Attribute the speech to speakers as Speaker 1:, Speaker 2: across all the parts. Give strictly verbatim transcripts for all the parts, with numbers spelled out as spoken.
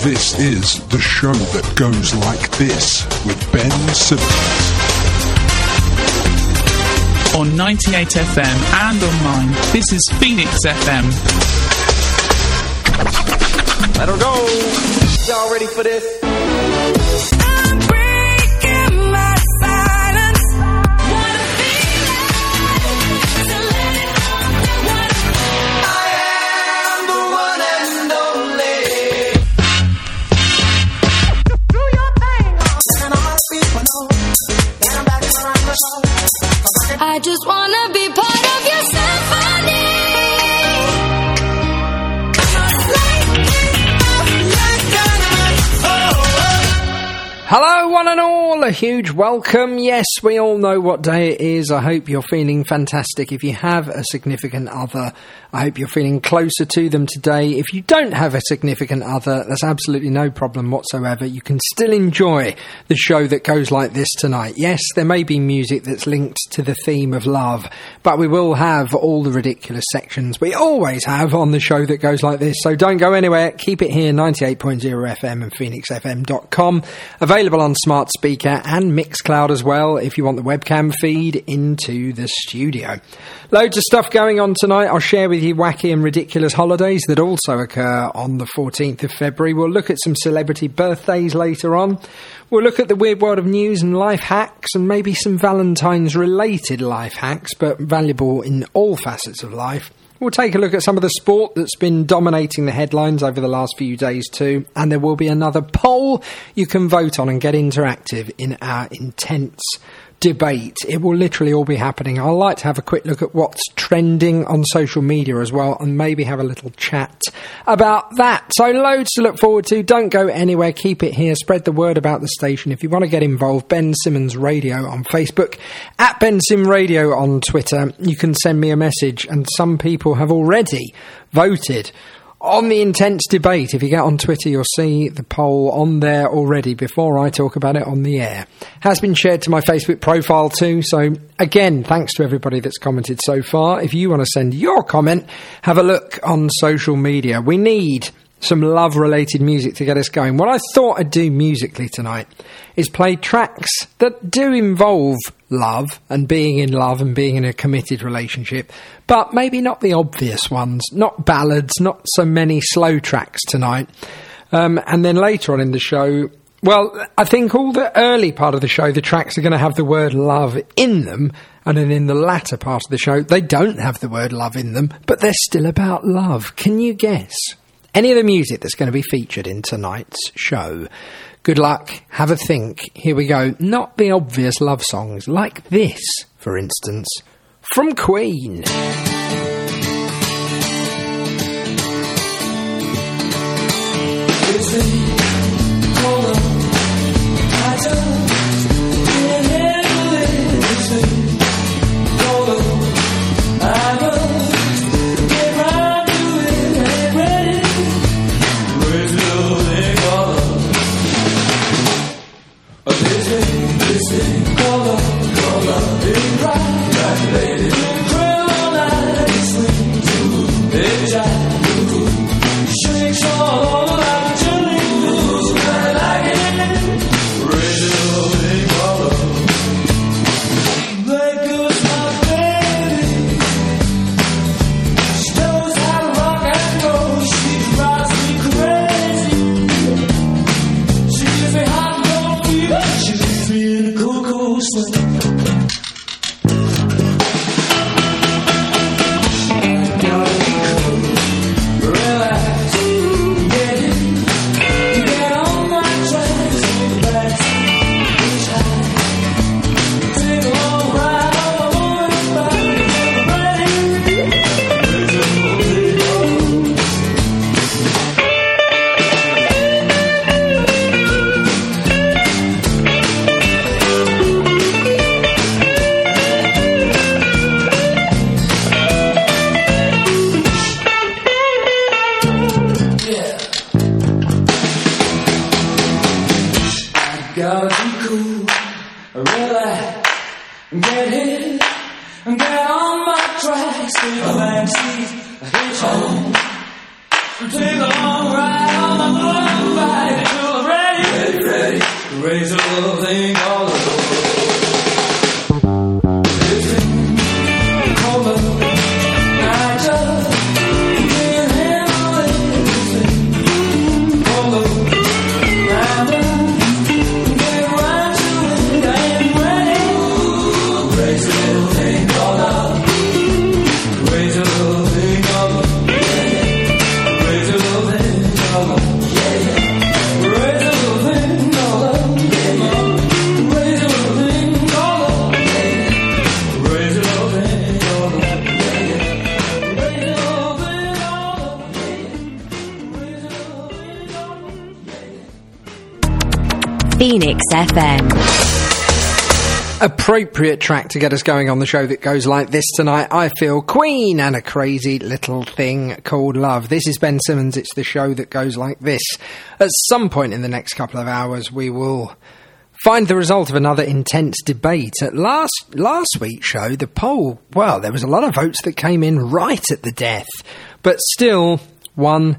Speaker 1: This is the show that goes like this with Ben Simmons.
Speaker 2: On ninety-eight F M and online, this is Phoenix F M.
Speaker 3: Let her go. Y'all ready for this?
Speaker 4: I just wanna be part of your symphony.
Speaker 5: Hello one and all, a huge welcome. Yes, we all know what day it is. I hope you're feeling fantastic. If you have a significant other, I hope you're feeling closer to them today. If you don't have a significant other, that's absolutely no problem whatsoever. You can still enjoy the show that goes like this tonight. Yes, there may be music that's linked to the theme of love, but we will have all the ridiculous sections we always have on the show that goes like this. So don't go anywhere. Keep it here, ninety-eight point oh F M and phoenix f m dot com. Available on smart speaker and Mixcloud as well if you want the webcam feed into the studio. Loads of stuff going on tonight. I'll share with you wacky and ridiculous holidays that also occur on the fourteenth of February. We'll look at some celebrity birthdays later on. We'll look at the weird world of news and life hacks and maybe some Valentine's related life hacks, but valuable in all facets of life. We'll take a look at some of the sport that's been dominating the headlines over the last few days too, and there will be another poll you can vote on and get interactive in our intense debate. It will literally all be happening. I'd like to have a quick look at what's trending on social media as well and maybe have a little chat about that. So loads to look forward to. Don't go anywhere. Keep it here. Spread the word about the station. If you want to get involved, Ben Simmons Radio on Facebook, at Ben Sim Radio on Twitter. You can send me a message, and some people have already voted on the intense debate. If you get on Twitter, you'll see the poll on there already before I talk about it on the air. Has been shared to my Facebook profile too, so again, thanks to everybody that's commented so far. If you want to send your comment, have a look on social media. We need some love-related music to get us going. What I thought I'd do musically tonight is play tracks that do involve love and being in love and being in a committed relationship, but maybe not the obvious ones, not ballads, not so many slow tracks tonight. Um, and then later on in the show, well, I think all the early part of the show, the tracks are going to have the word love in them, and then in the latter part of the show, they don't have the word love in them, but they're still about love. Can you guess any of the music that's going to be featured in tonight's show? Good luck. Have a think. Here we go. Not the obvious love songs, like this, for instance, from Queen.
Speaker 6: Take a long ride on the motorbike. crazy little thing all over.
Speaker 7: Phoenix F M.
Speaker 5: Appropriate track to get us going on the show that goes like this tonight. I feel Queen and a crazy little thing called love. This is Ben Simmons. It's the show that goes like this. At some point in the next couple of hours, we will find the result of another intense debate. At last last week's show, the poll, well, there was a lot of votes that came in right at the death, but still, one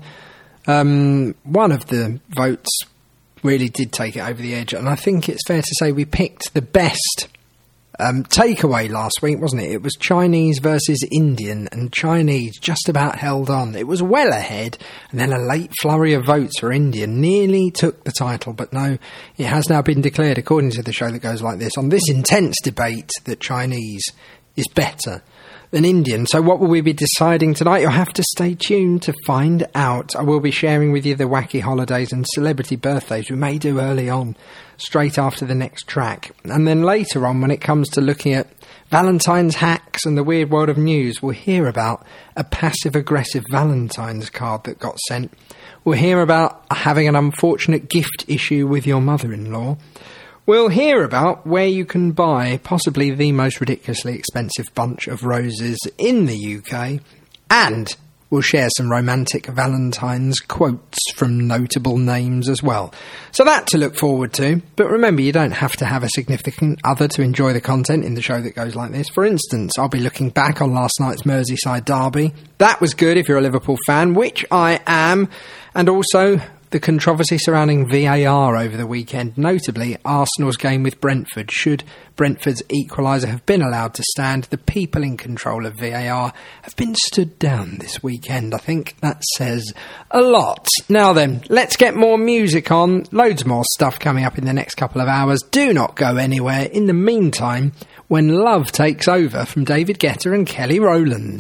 Speaker 5: um, one of the votes really did take it over the edge, and I think it's fair to say we picked the best um, takeaway last week, wasn't it? It was Chinese versus Indian, and Chinese just about held on. It was well ahead, and then a late flurry of votes for Indian nearly took the title, but no, it has now been declared, according to the show that goes like this, on this intense debate, that Chinese is better than Indian. So what will we be deciding tonight? You'll have to stay tuned to find out. I will be sharing with you the wacky holidays and celebrity birthdays we may do early on, straight after the next track. And then later on, when it comes to looking at Valentine's hacks and the weird world of news, we'll hear about a passive-aggressive Valentine's card that got sent. We'll hear about having an unfortunate gift issue with your mother-in-law. We'll hear about where you can buy possibly the most ridiculously expensive bunch of roses in the U K, and we'll share some romantic Valentine's quotes from notable names as well. So that to look forward to, but remember, you don't have to have a significant other to enjoy the content in the show that goes like this. For instance, I'll be looking back on last night's Merseyside derby. That was good if you're a Liverpool fan, which I am, and also the controversy surrounding V A R over the weekend, notably Arsenal's game with Brentford. Should Brentford's equaliser have been allowed to stand, the people in control of V A R have been stood down this weekend. I think that says a lot. Now then, let's get more music on. Loads more stuff coming up in the next couple of hours. Do not go anywhere. In the meantime, When Love Takes Over from David Guetta and Kelly Rowland.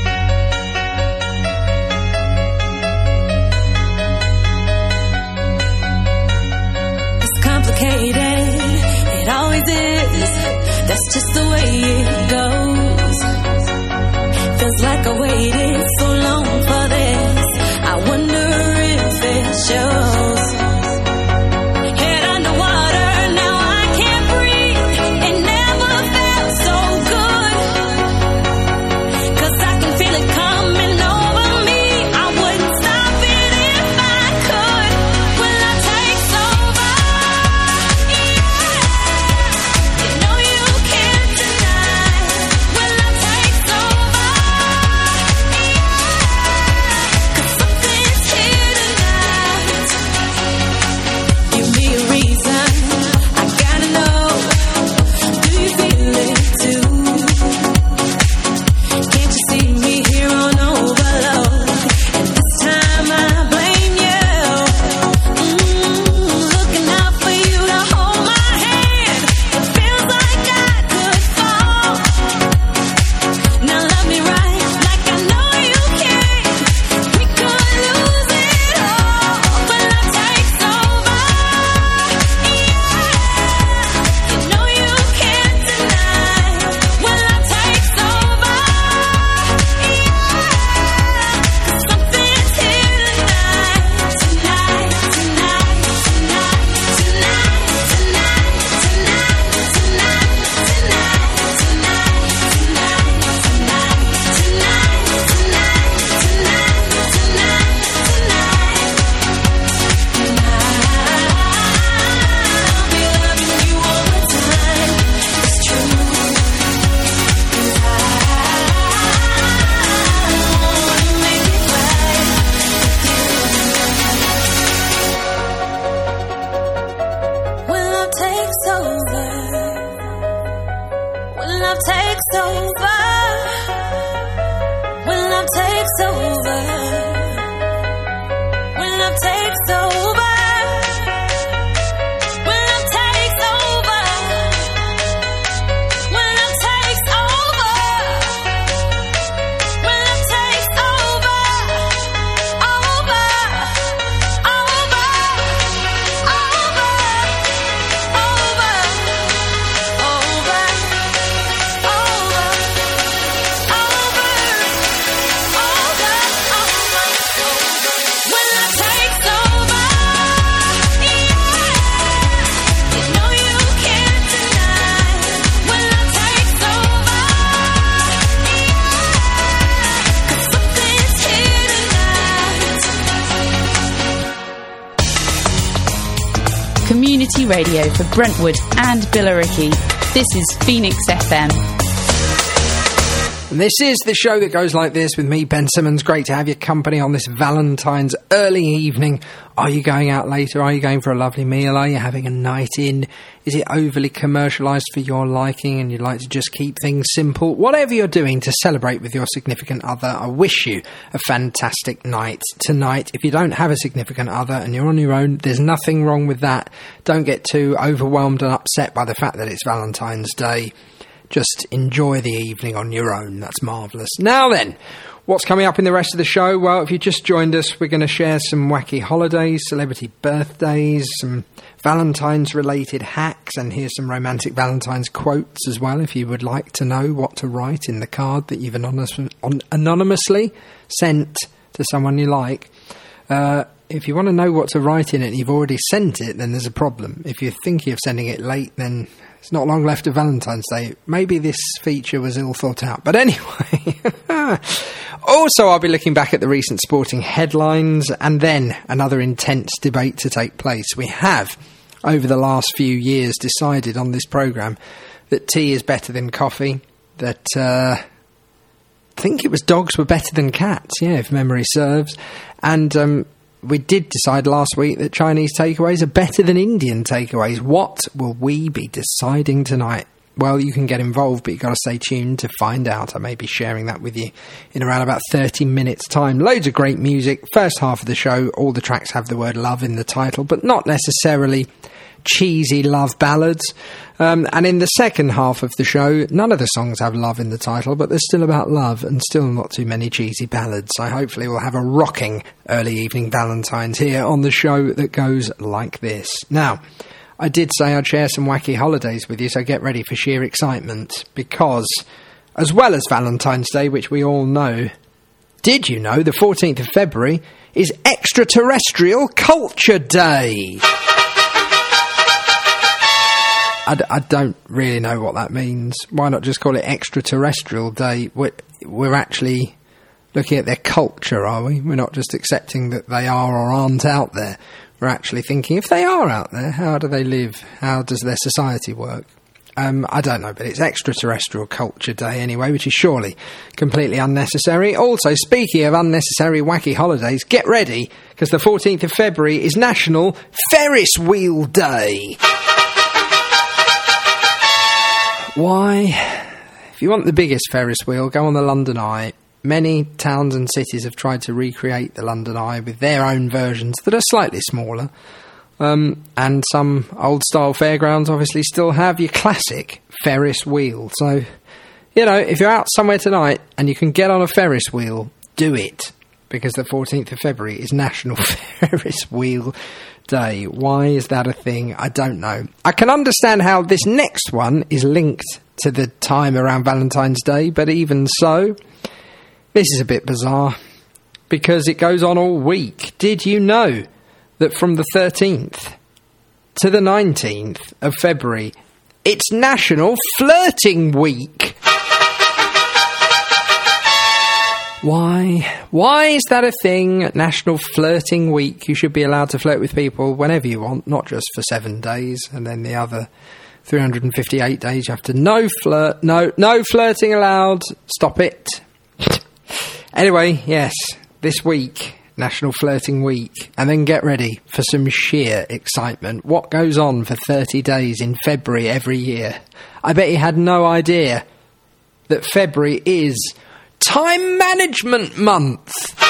Speaker 8: It always is. That's just the way it goes. Feels like I waited so long for this. I wonder if it shows. Head underwater, now I can't breathe. It never felt so good. 'Cause I can feel it coming over me. I wouldn't stop it if I could. When love takes over, yeah.
Speaker 9: community radio for Brentwood and Billericay. This is Phoenix F M.
Speaker 5: And this is the show that goes like this with me, Ben Simmons. Great to have your company on this Valentine's early evening. Are you going out later? Are you going for a lovely meal? Are you having a night in? Is it overly commercialised for your liking and you'd like to just keep things simple? Whatever you're doing to celebrate with your significant other, I wish you a fantastic night tonight. If you don't have a significant other and you're on your own, there's nothing wrong with that. Don't get too overwhelmed and upset by the fact that it's Valentine's Day. Just enjoy the evening on your own. That's marvellous. Now then, what's coming up in the rest of the show? Well, if you just joined us, we're going to share some wacky holidays, celebrity birthdays, some Valentine's-related hacks, and here's some romantic Valentine's quotes as well, if you would like to know what to write in the card that you've anonymous, on, anonymously sent to someone you like. Uh, if you want to know what to write in it and you've already sent it, then there's a problem. If you're thinking of sending it late, then it's not long left of Valentine's Day. Maybe this feature was ill thought out. But anyway, also I'll be looking back at the recent sporting headlines and then another intense debate to take place. We have, over the last few years, decided on this programme that tea is better than coffee, that uh, I think it was dogs were better than cats, yeah, if memory serves. And um, we did decide last week that Chinese takeaways are better than Indian takeaways. What will we be deciding tonight? Well, you can get involved, but you've got to stay tuned to find out. I may be sharing that with you in around about thirty minutes' time. Loads of great music. First half of the show, all the tracks have the word love in the title, but not necessarily cheesy love ballads. Um, and in the second half of the show, none of the songs have love in the title, but they're still about love and still not too many cheesy ballads. So hopefully we'll have a rocking early evening Valentine's here on the show that goes like this. Now, I did say I'd share some wacky holidays with you, so get ready for sheer excitement, because as well as Valentine's Day, which we all know, did you know the fourteenth of February is Extraterrestrial Culture Day? I, d- I don't really know what that means. Why not just call it Extraterrestrial Day? We're, we're actually looking at their culture, are we? We're not just accepting that they are or aren't out there. We're actually thinking, if they are out there, how do they live? How does their society work? Um, I don't know, but it's Extraterrestrial Culture Day anyway, which is surely completely unnecessary. Also, speaking of unnecessary wacky holidays, get ready, because the fourteenth of February is National Ferris Wheel Day. Why? If you want the biggest Ferris wheel, go on the London Eye. Many towns and cities have tried to recreate the London Eye with their own versions that are slightly smaller. Um, and some old-style fairgrounds obviously still have your classic Ferris wheel. So, you know, if you're out somewhere tonight and you can get on a Ferris wheel, do it. Because the fourteenth of February is National Ferris Wheel Day. Why is that a thing? I don't know. I can understand how this next one is linked to the time around Valentine's Day, but even so, this is a bit bizarre, because it goes on all week. Did you know that from the thirteenth to the nineteenth of February, it's National Flirting Week? Why? Why is that a thing? National Flirting Week. You should be allowed to flirt with people whenever you want, not just for seven days, and then the other three hundred fifty-eight days you have to no flirt, no, no flirting allowed. Stop it. Anyway, yes, this week, National Flirting Week, and then get ready for some sheer excitement. What goes on for thirty days in February every year? I bet you had no idea that February is Time Management Month.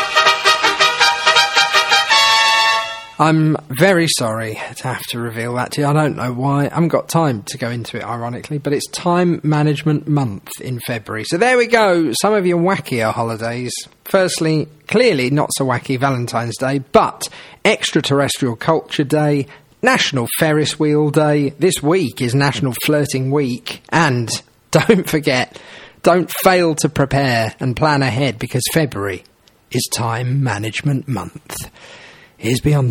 Speaker 5: I'm very sorry to have to reveal that to you. I don't know why. I haven't got time to go into it, ironically, but it's Time Management Month in February. So there we go, some of your wackier holidays. Firstly, clearly not so wacky Valentine's Day, but Extraterrestrial Culture Day, National Ferris Wheel Day. This week is National Flirting Week. And don't forget, don't fail to prepare and plan ahead, because February is Time Management Month. Here's Beyonce.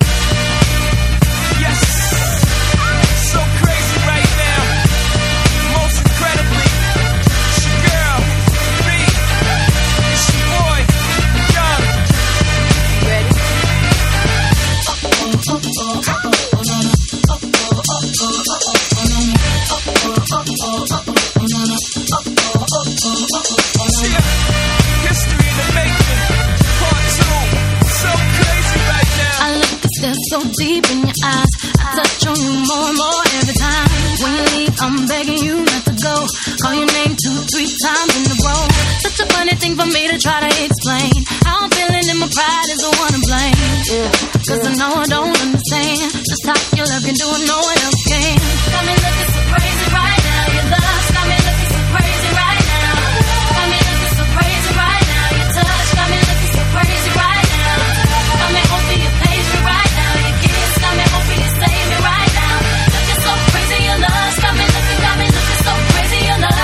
Speaker 10: Yes, so crazy right now. Most incredibly, it's your girl, B. It's your boy, Young. Ready?
Speaker 8: deep in your eyes. I touch on you more and more every time. When you leave, I'm begging you not to go. Call your name two, three times in a row. Such a funny thing for me to try to explain. How I'm feeling and my pride is the one to blame. Yeah, cause I know I don't understand just how your love can do what no one else can. Got me looking so crazy right now. Your love's got me looking so crazy right now. Got me looking so crazy right now. Your touch got me looking so crazy right now. Got me hoping you page me right now. Your kiss got me hoping you save me right now. Looking so crazy, your love's got me looking, got me looking so crazy, your love.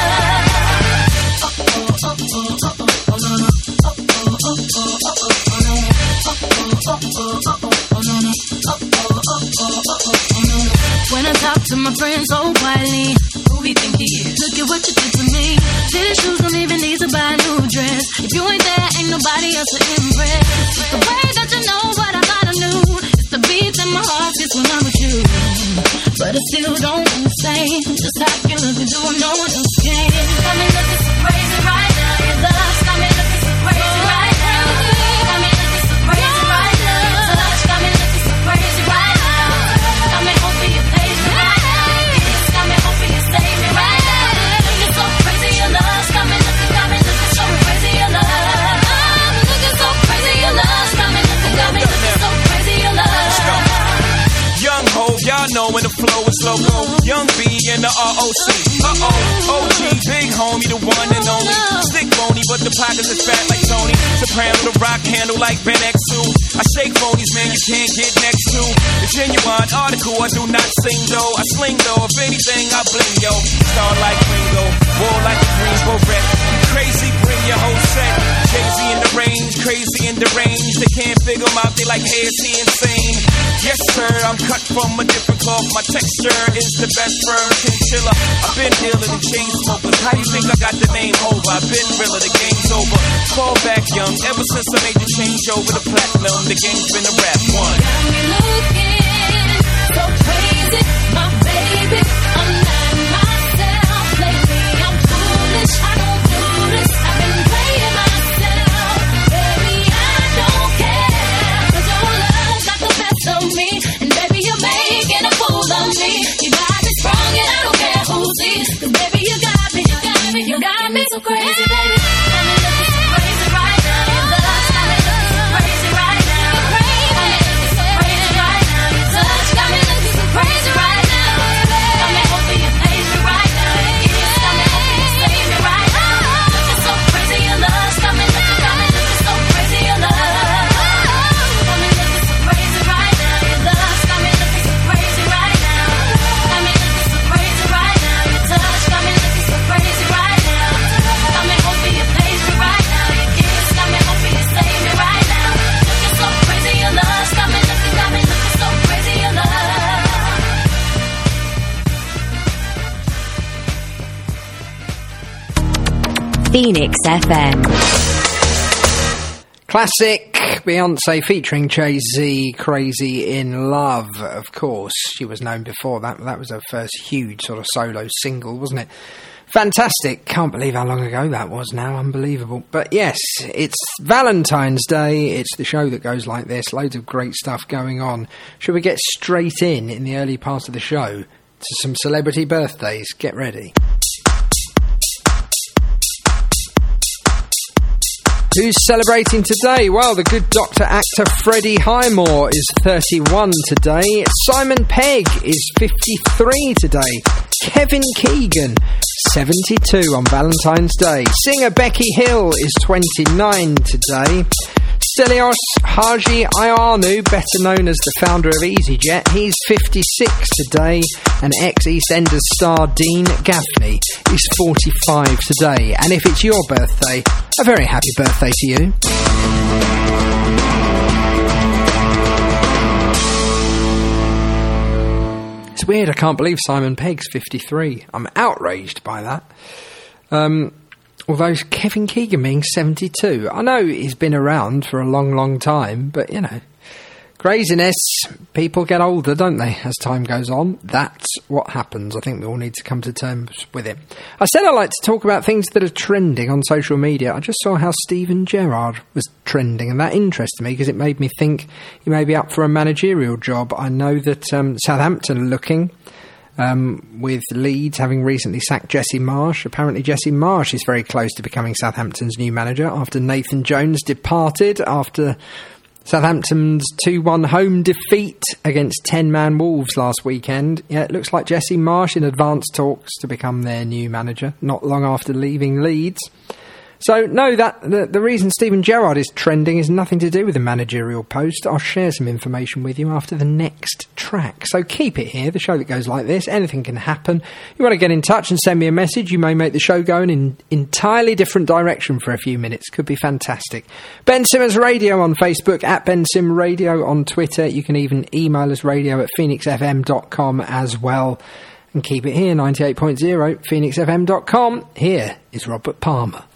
Speaker 8: Oh oh oh oh oh oh oh no no. Oh oh oh oh oh oh oh no. Oh oh oh oh oh oh no no. Oh oh oh oh oh oh no. When I talk to my friends so quietly, who we think he is? Look at what you did to me. Fitted shoes don't even need to buy a new dress. If you ain't there, ain't nobody else to impress. It's the way that you know what I thought I knew. It's the beat in my heart gets when I'm with you. But I still don't understand just how you look and do what no one else can. Got me looking so crazy right now. Your love's got me looking so crazy right now. Got me looking so crazy right now. Your touch got me looking so crazy right now. Got me hoping you page me right now. Your kiss got me hoping you save me right now. Looking so crazy, your love's got me looking, got me looking so crazy, your love. I'm looking so crazy, your love's got me looking, got me looking so crazy, your love.
Speaker 10: Young ho, y'all know when the flow is loco. Young B and the R O C. Uh-oh, O G, big homie, the one and only. Stick bony, but the pockets is fat like Tony. Soprano, the rock handle like Ben X two. I shake phonies, man, you can't get next to. The genuine article, I do not sing though. I sling though, if anything, I bling yo. Star like Ringo, war like a Greensboro wreck. You crazy, bring your whole set. Jay-Z in the range, crazy in the range. They can't figure him out, they like, hey, is he insane? Yes, sir, I'm cut from a different cloth. My texture is the best firm chinchilla. I've been dealing in chain smokers. How you think I got the name over? I've been realer, the game's over. Fall back young, ever since I made the change over the platinum, the game's been a rap one.
Speaker 8: Got me looking so crazy, my baby. I'm not myself lately. I'm foolish, I don't do this. I've been playing myself, baby. I don't care, 'cause your love got the best of me, and baby you're making a fool of me. You got me sprung and I don't care who sees, 'cause baby you got me, you got me, you got me so crazy, baby. Got me looking so crazy right now. Your love's got me looking so crazy right now. Got me looking so crazy right now. Your touch got me looking so crazy right now. Got me hoping you page me right now. Your kiss got me hoping you save me right now. Looking so crazy, your love's got me looking, got me looking so crazy, your love. Got me looking so crazy right now. Your love's got me looking so crazy right now. Got me looking so crazy right now. Your touch got me looking so crazy right now. Got me hoping you page me right now. Your kiss got me hoping you save me right now. Looking so crazy, your love's got me looking, got me looking so crazy, your love.
Speaker 7: Phoenix F M.
Speaker 5: Classic Beyonce featuring Jay-Z, Crazy in Love. Of course, she was known before that. That was her first huge sort of solo single, wasn't it? Fantastic. Can't believe how long ago that was now. Unbelievable. But yes, it's Valentine's Day. It's the show that goes like this. Loads of great stuff going on. Should we get straight in in the early part of the show to some celebrity birthdays? Get ready. Who's celebrating today? Well, the good doctor actor Freddie Highmore is thirty-one today. Simon Pegg is fifty-three today. Kevin Keegan, seventy-two on Valentine's Day. Singer Becky Hill is twenty-nine today. Stelios Haji Ayanu, better known as the founder of EasyJet, he's fifty-six today, and ex-EastEnders star Dean Gaffney is forty-five today. And if it's your birthday, a very happy birthday to you. It's weird, I can't believe Simon Pegg's fifty-three. I'm outraged by that. Um... Although Kevin Keegan being seventy-two. I know he's been around for a long, long time, but, you know, Craziness. People get older, don't they, as time goes on? That's what happens. I think we all need to come to terms with it. I said I like to talk about things that are trending on social media. I just saw how Steven Gerrard was trending, and that interested me because it made me think he may be up for a managerial job. I know that um, Southampton are looking, um, with Leeds having recently sacked Jesse Marsh. Apparently Jesse Marsh is very close to becoming Southampton's new manager after Nathan Jones departed after Southampton's two one home defeat against ten-man Wolves last weekend. Yeah, it looks like Jesse Marsh in advanced talks to become their new manager, not long after leaving Leeds. So, no, that the, the reason Steven Gerrard is trending is nothing to do with the managerial post. I'll share some information with you after the next track. So keep it here, the show that goes like this. Anything can happen. You want to get in touch and send me a message, you may make the show go in an entirely different direction for a few minutes. Could be fantastic. Ben Simmons Radio on Facebook, at Ben Sim Radio on Twitter. You can even email us radio at phoenix f m dot com as well. And keep it here, ninety-eight point zero, phoenix f m dot com. Here is Robert Palmer.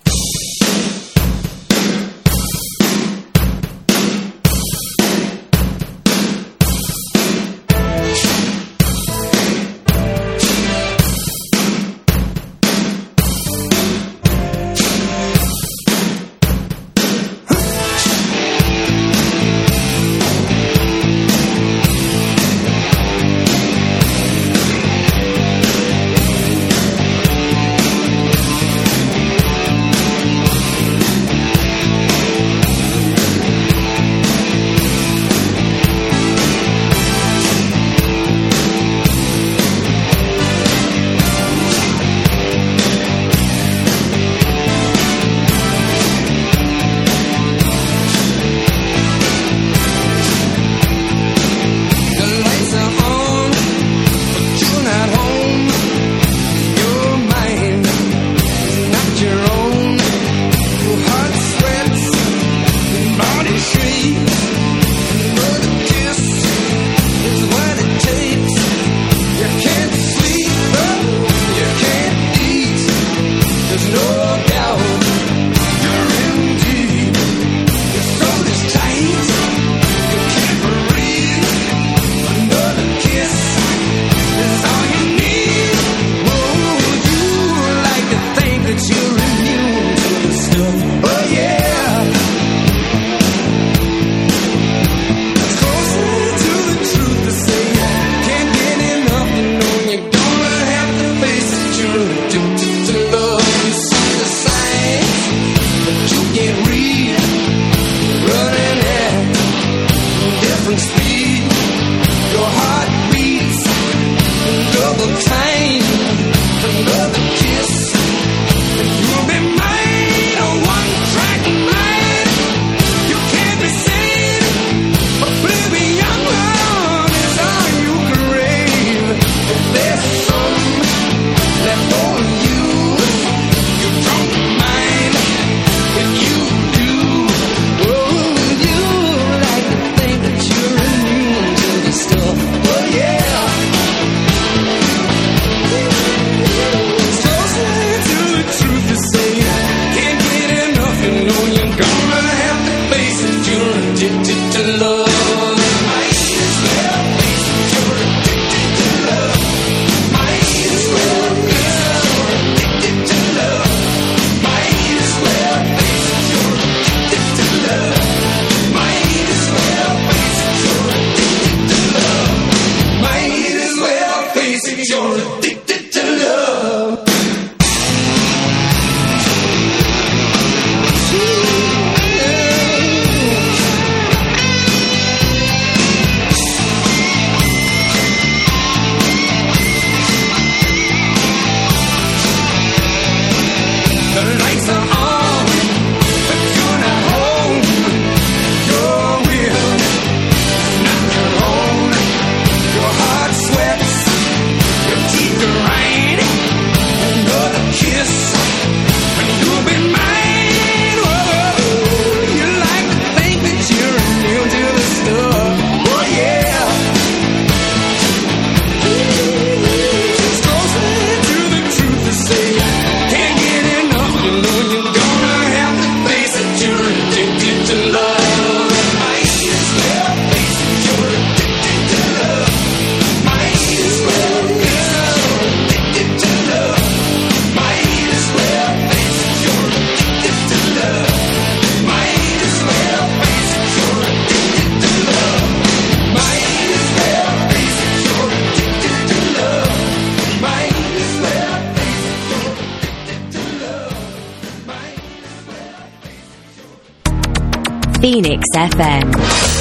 Speaker 7: Phoenix F M.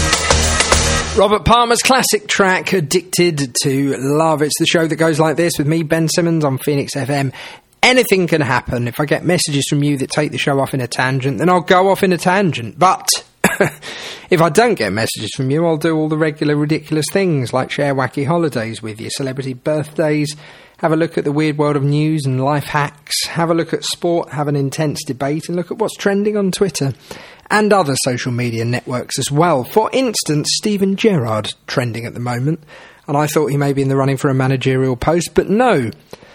Speaker 5: Robert Palmer's classic track, Addicted to Love. It's the show that goes like this with me, Ben Simmons, on Phoenix F M. Anything can happen. If I get messages from you that take the show off in a tangent, then I'll go off in a tangent. But if I don't get messages from you, I'll do all the regular ridiculous things, like share wacky holidays with you, celebrity birthdays, have a look at the weird world of news and life hacks, have a look at sport, have an intense debate, and look at what's trending on Twitter and other social media networks as well. For instance, Steven Gerrard trending at the moment, and I thought he may be in the running for a managerial post, but no.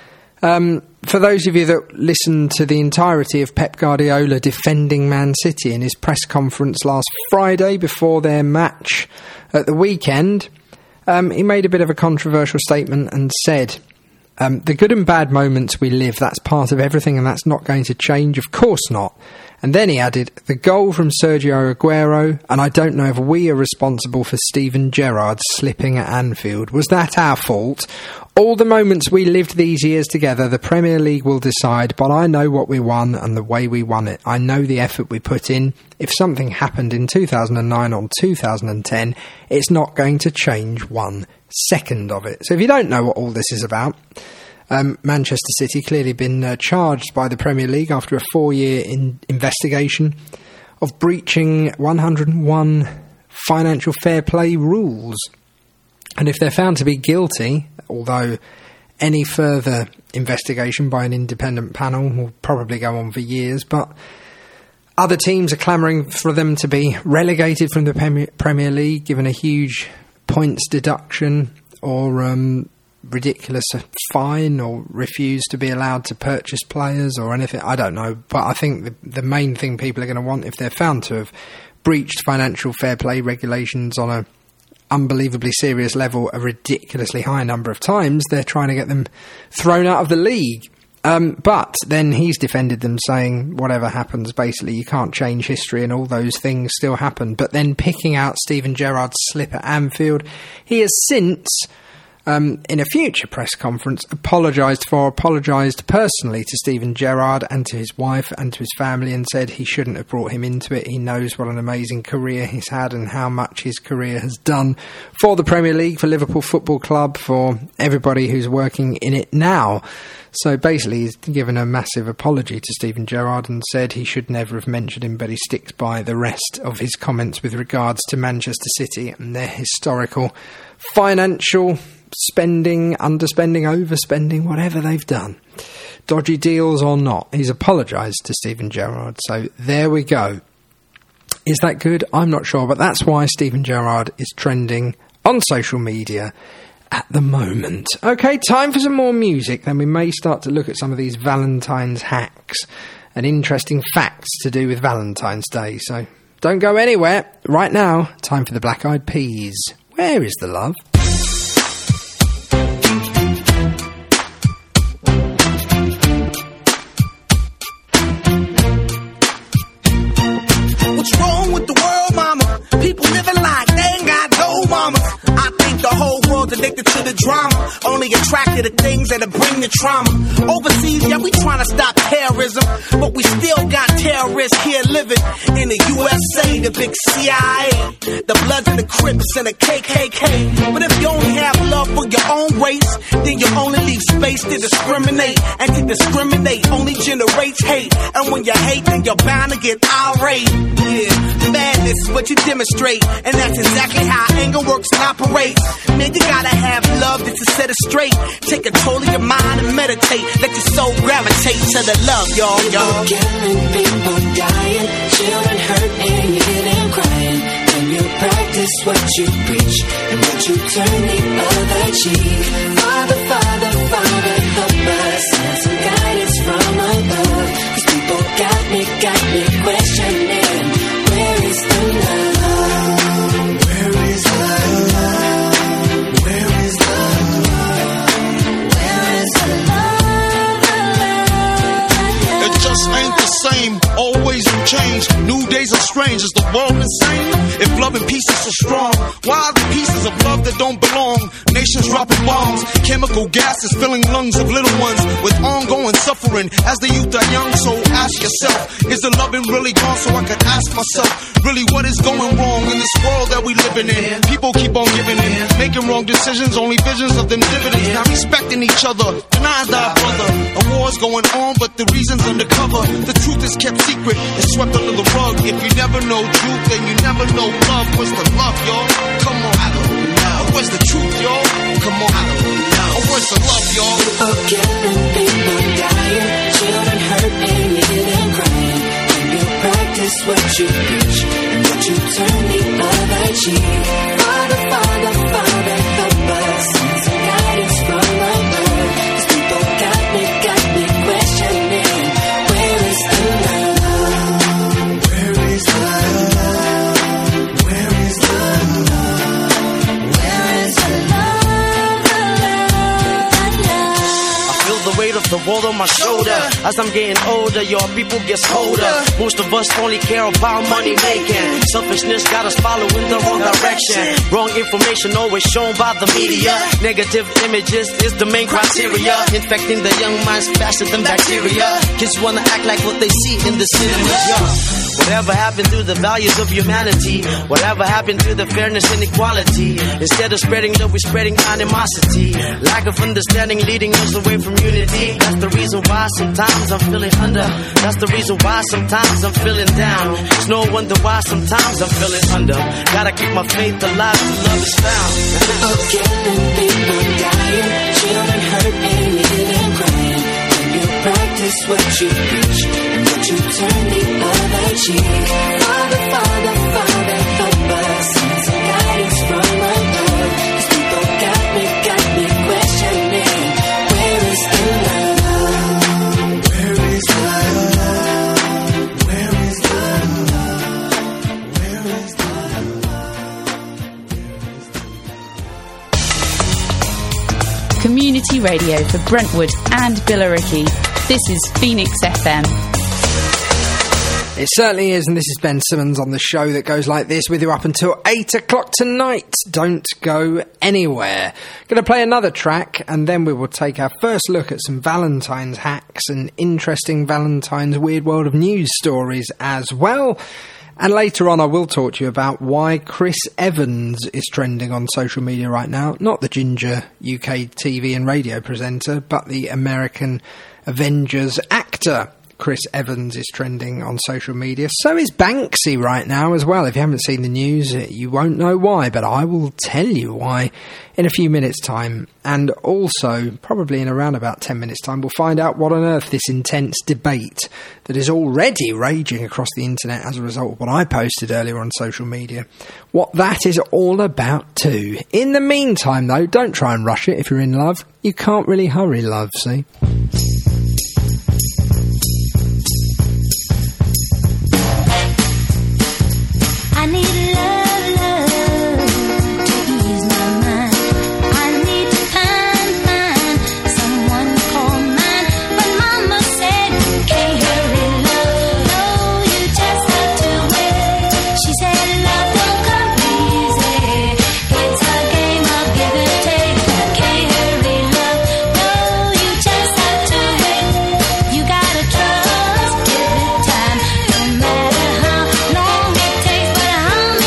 Speaker 5: Um, for those of you that listened to the entirety of Pep Guardiola defending Man City in his press conference last Friday before their match at the weekend, um, he made a bit of a controversial statement and said, um, the good and bad moments we live, that's part of everything and that's not going to change, of course not. And then he added, the goal from Sergio Aguero, and I don't know if we are responsible for Steven Gerrard slipping at Anfield. Was that our fault? All the moments we lived these years together, the Premier League will decide, but I know what we won and the way we won it. I know the effort we put in. If something happened in two thousand nine or two thousand ten, it's not going to change one second of it. So if you don't know what all this is about, Um, Manchester City clearly been uh, charged by the Premier League after a four-year in- investigation of breaching one hundred one financial fair play rules. And if they're found to be guilty, although any further investigation by an independent panel will probably go on for years, but other teams are clamouring for them to be relegated from the Premier, Premier League, given a huge points deduction or Um, ridiculous fine, or refuse to be allowed to purchase players or anything. I don't know, but I think the, the main thing people are going to want, if they're found to have breached financial fair play regulations on a unbelievably serious level a ridiculously high number of times, they're trying to get them thrown out of the league. Um, but then he's defended them, saying whatever happens, basically you can't change history and all those things still happen. But then picking out Steven Gerrard's slip at Anfield, he has since Um, in a future press conference, apologised for, apologised personally to Steven Gerrard and to his wife and to his family, and said he shouldn't have brought him into it. He knows what an amazing career he's had and how much his career has done for the Premier League, for Liverpool Football Club, for everybody who's working in it now. So basically he's given a massive apology to Steven Gerrard and said he should never have mentioned him, but he sticks by the rest of his comments with regards to Manchester City and their historical financial spending, underspending, overspending, whatever they've done, dodgy deals or not. He's apologised to Steven Gerrard, so there we go. Is that good? I'm not sure, but that's why Steven Gerrard is trending on social media at the moment. Okay, time for some more music, then we may start to look at some of these Valentine's hacks and interesting facts to do with Valentine's Day, so don't go anywhere. Right now, time for the Black Eyed Peas. Where is the love?
Speaker 11: What's wrong with the world, mama? People living like they ain't got no mamas. I think the whole world's addicted to the drama, only attracted to things that'll bring the trauma. Overseas, yeah, we trying to stop terrorism, but we still got terrorists here living in the U S A, the big C I A, the Bloods and the Crips and the K K K. But if you only have love for your own race, then you only leave space to discriminate, and to discriminate only generates hate. And when you hate, then you're bound to get irate. Yeah, madness is what you demonstrate, and that's exactly how anger works and operates. Man, you gotta have love just to set it straight. Take control of your mind and meditate. Let your soul gravitate to the love, y'all, y'all.
Speaker 8: People killing, people dying, children hurt and you hear them crying. When you practice what you preach and what you turn the other cheek. Father, Father, Father, help us. Send some guidance from above. Cause people got me, got me questioning. Where is the love? Where is the love? Where is the love? Where is the love?
Speaker 12: It just ain't the same. Always in change. New days are strange. Is the world insane? If love and peace is so strong, why are the pieces of love that don't belong? Nations dropping bombs, chemical gases filling lungs of little ones with ongoing suffering as the youth are young. So ask yourself, is the loving really gone? So I could ask myself, really what is going wrong in this world that we living in. People keep on giving in, making wrong decisions, only visions of them dividends. Not respecting each other, denying thy brother. A war's going on, but the reason's undercover. The truth is kept secret, it's swept under the rug. If you never know truth, then you never know love. What's the love, y'all? Come on, I don't know. Where's the truth, y'all? Come on, I don't know. Where's the love, y'all?
Speaker 8: People killing, people dying, children hurt and you hear them crying. When you practice what you preach and what you turn the other cheek. Father, Father, Father, help us. Send some guidance from above. These people got me, got me questioning. Where is the love? Where is the love? Where is the love? Where is the love? The love, the love.
Speaker 13: I feel the weight of the world on my shoulder. As I'm getting older, your people get colder. Most of us only care about money making. Selfishness got us following the wrong direction. Wrong information always shown by the media. Negative images is the main criteria. Infecting the young minds faster than bacteria. Kids wanna act like what they see in the cinemas. Yeah. Whatever happened to the values of humanity? Whatever happened to the fairness and equality? Instead of spreading love, we're spreading animosity. Lack of understanding leading us away from unity. That's the reason why sometimes I'm feeling under. That's the reason why sometimes I'm feeling down. It's no wonder why sometimes I'm feeling under. Gotta keep my faith alive till love is found.
Speaker 8: People killing, people dying, children hurt and you hear them crying. When you practice what you preach and what you turn the other cheek. Father, Father, Father, help us. Send some guidance from above. These people got me, got me questioning. Where is the love? Where is the love? Where is the love? Where is the
Speaker 9: love? Community radio for Brentwood and Billericay. This is Phoenix F M.
Speaker 5: It certainly is, and this is Ben Simmons on the show that goes like this with you up until eight o'clock tonight. Don't go anywhere. Going to play another track, and then we will take our first look at some Valentine's hacks and interesting Valentine's Weird World of News stories as well. And later on I will talk to you about why Chris Evans is trending on social media right now. Not the ginger U K T V and radio presenter, but the American Avengers actor. Chris Evans is trending on social media. So is Banksy right now as well. If you haven't seen the news, you won't know why, but I will tell you why in a few minutes' time. And also, probably in around about ten minutes' time, we'll find out what on earth this intense debate that is already raging across the internet as a result of what I posted earlier on social media, what that is all about too. In the meantime, though, don't try and rush it if you're in love. You can't really hurry love, see?
Speaker 8: I need love, love to ease my mind. I need to find, find someone to call mine. But Mama said you can't hurry love. No, you just have to wait. She said love don't come easy. It's a game of give and take. You can't hurry love. No, you just have to wait. You gotta trust, give it time. No matter how long it takes, but how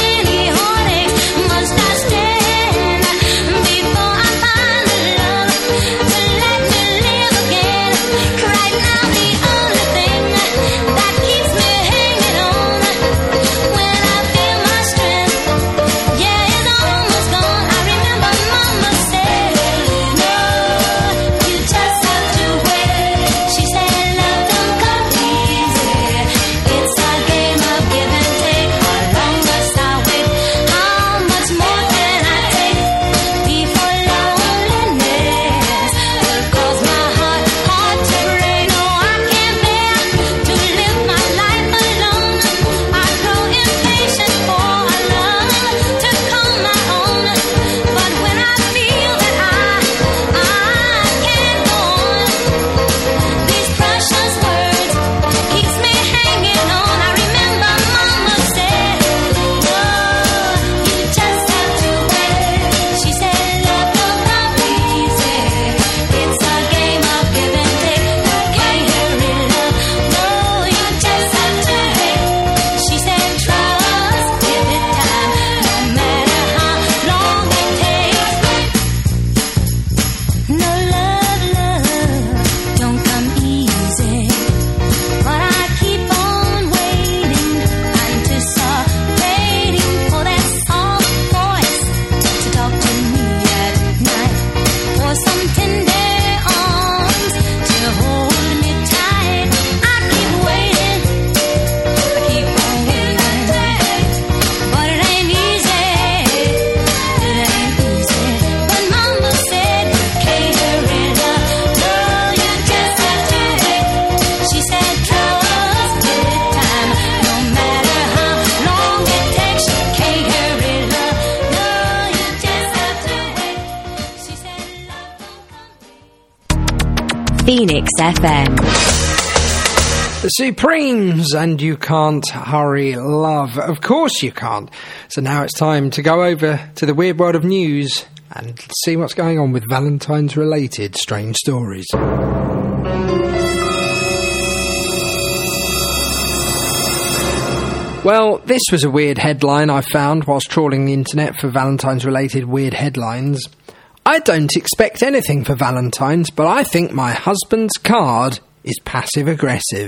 Speaker 7: Phoenix F M.
Speaker 5: The Supremes, and You Can't Hurry Love. Of course you can't. So now it's time to go over to the weird world of news and see what's going on with Valentine's related strange stories. Well, this was a weird headline I found whilst trawling the internet for Valentine's related weird headlines. I don't expect anything for Valentine's, but I think my husband's card is passive aggressive.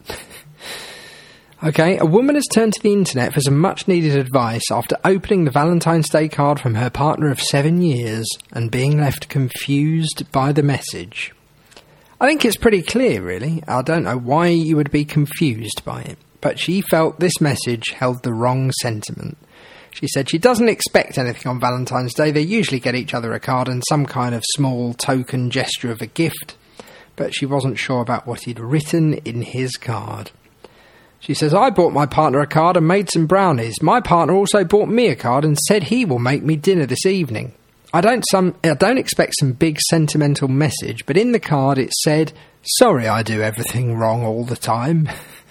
Speaker 5: Okay, a woman has turned to the internet for some much-needed advice after opening the Valentine's Day card from her partner of seven years and being left confused by the message. I think it's pretty clear, really. I don't know why you would be confused by it, but she felt this message held the wrong sentiment. She said she doesn't expect anything on Valentine's Day. They usually get each other a card and some kind of small token gesture of a gift, but she wasn't sure about what he'd written in his card. She says, I bought my partner a card and made some brownies. My partner also bought me a card and said he will make me dinner this evening. I don't some I don't expect some big sentimental message, but in the card it said, sorry I do everything wrong all the time.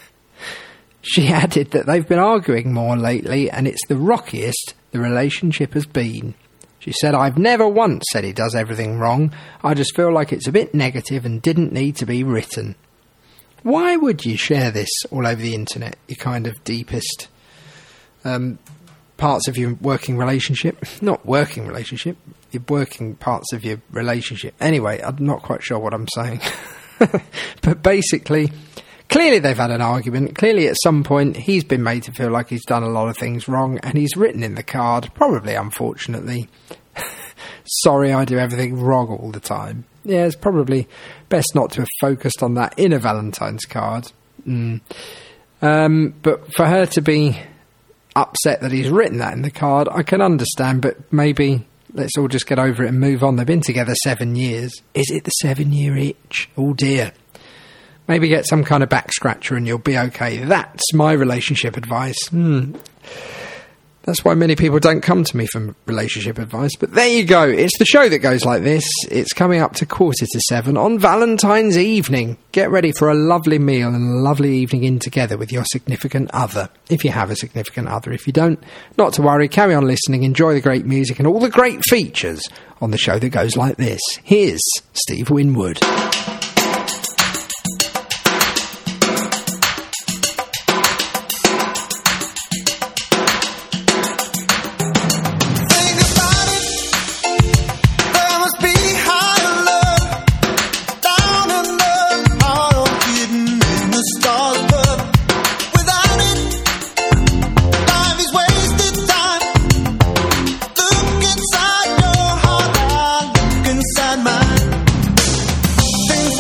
Speaker 5: She added that they've been arguing more lately and it's the rockiest the relationship has been. She said, I've never once said he does everything wrong. I just feel like it's a bit negative and didn't need to be written. Why would you share this all over the internet, your kind of deepest um, parts of your working relationship? Not working relationship, your working parts of your relationship. Anyway, I'm not quite sure what I'm saying. But basically, clearly they've had an argument. Clearly at some point he's been made to feel like he's done a lot of things wrong, and he's written in the card, probably unfortunately, sorry I do everything wrong all the time. Yeah, it's probably best not to have focused on that in a Valentine's card. Mm. Um, but for her to be upset that he's written that in the card, I can understand, but maybe let's all just get over it and move on. They've been together seven years. Is it the seven-year itch? Oh, dear. Maybe get some kind of back scratcher and you'll be okay. That's my relationship advice. Hmm. That's why many people don't come to me for relationship advice. But there you go. It's the show that goes like this. It's coming up to quarter to seven on Valentine's evening. Get ready for a lovely meal and a lovely evening in together with your significant other. If you have a significant other. If you don't, not to worry. Carry on listening. Enjoy the great music and all the great features on the show that goes like this. Here's Steve Winwood.
Speaker 14: Things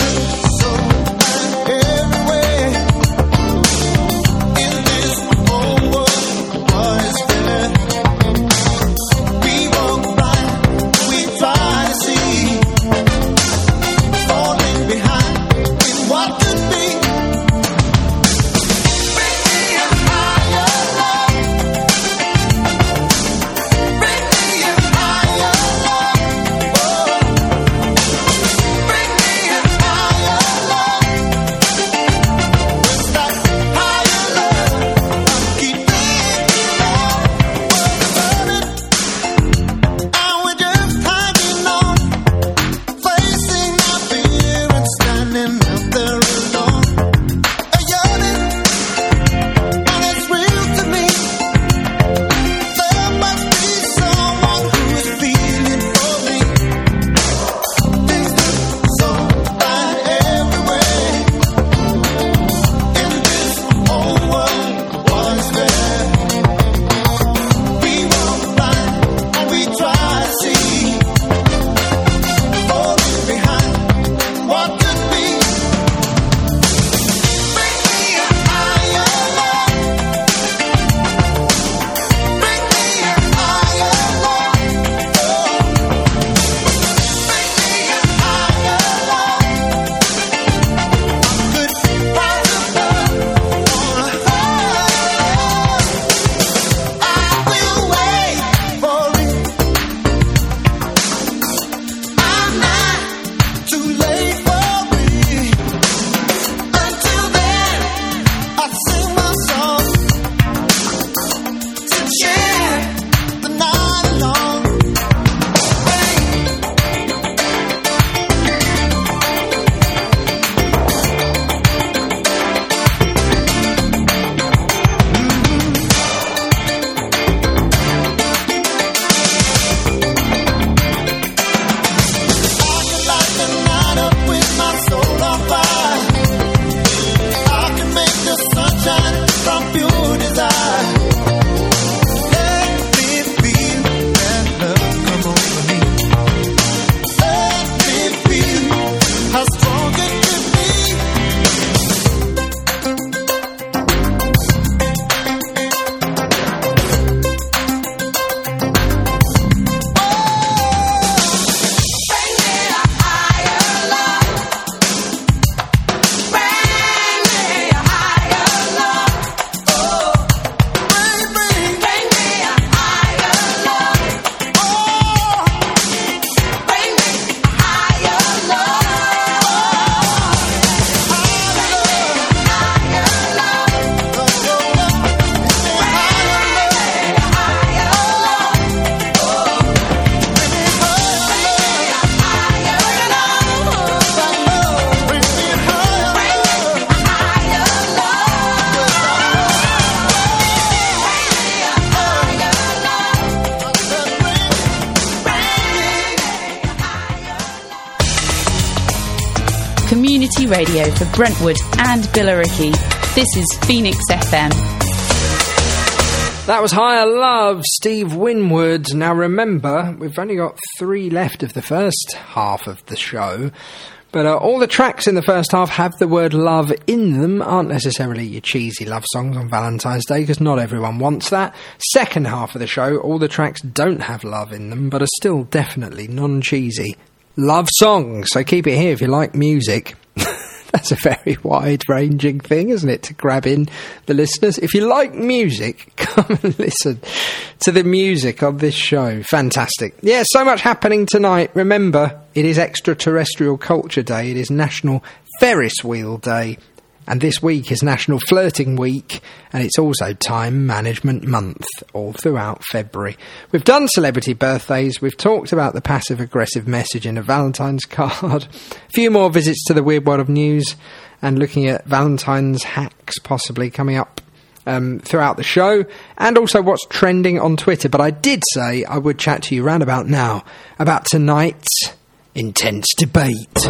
Speaker 9: community radio for Brentwood and Billericay. This is Phoenix F M.
Speaker 5: That was Higher Love, Steve Winwood. Now remember, we've only got three left of the first half of the show, but uh, all the tracks in the first half have the word love in them, aren't necessarily your cheesy love songs on Valentine's Day, because not everyone wants that. Second half of the show, all the tracks don't have love in them, but are still definitely non-cheesy love songs. So keep it here if you like music. That's a very wide-ranging thing, isn't it, to grab in the listeners? If you like music, come and listen to the music on this show. Fantastic. Yeah, so much happening tonight. Remember, it is Extraterrestrial Culture Day. It is National Ferris Wheel Day. And this week is National Flirting Week, and it's also Time Management Month, all throughout February. We've done celebrity birthdays, we've talked about the passive-aggressive message in a Valentine's card, a few more visits to the Weird World of News, and looking at Valentine's hacks possibly coming up um, throughout the show, and also what's trending on Twitter. But I did say I would chat to you round about now about tonight's intense debate.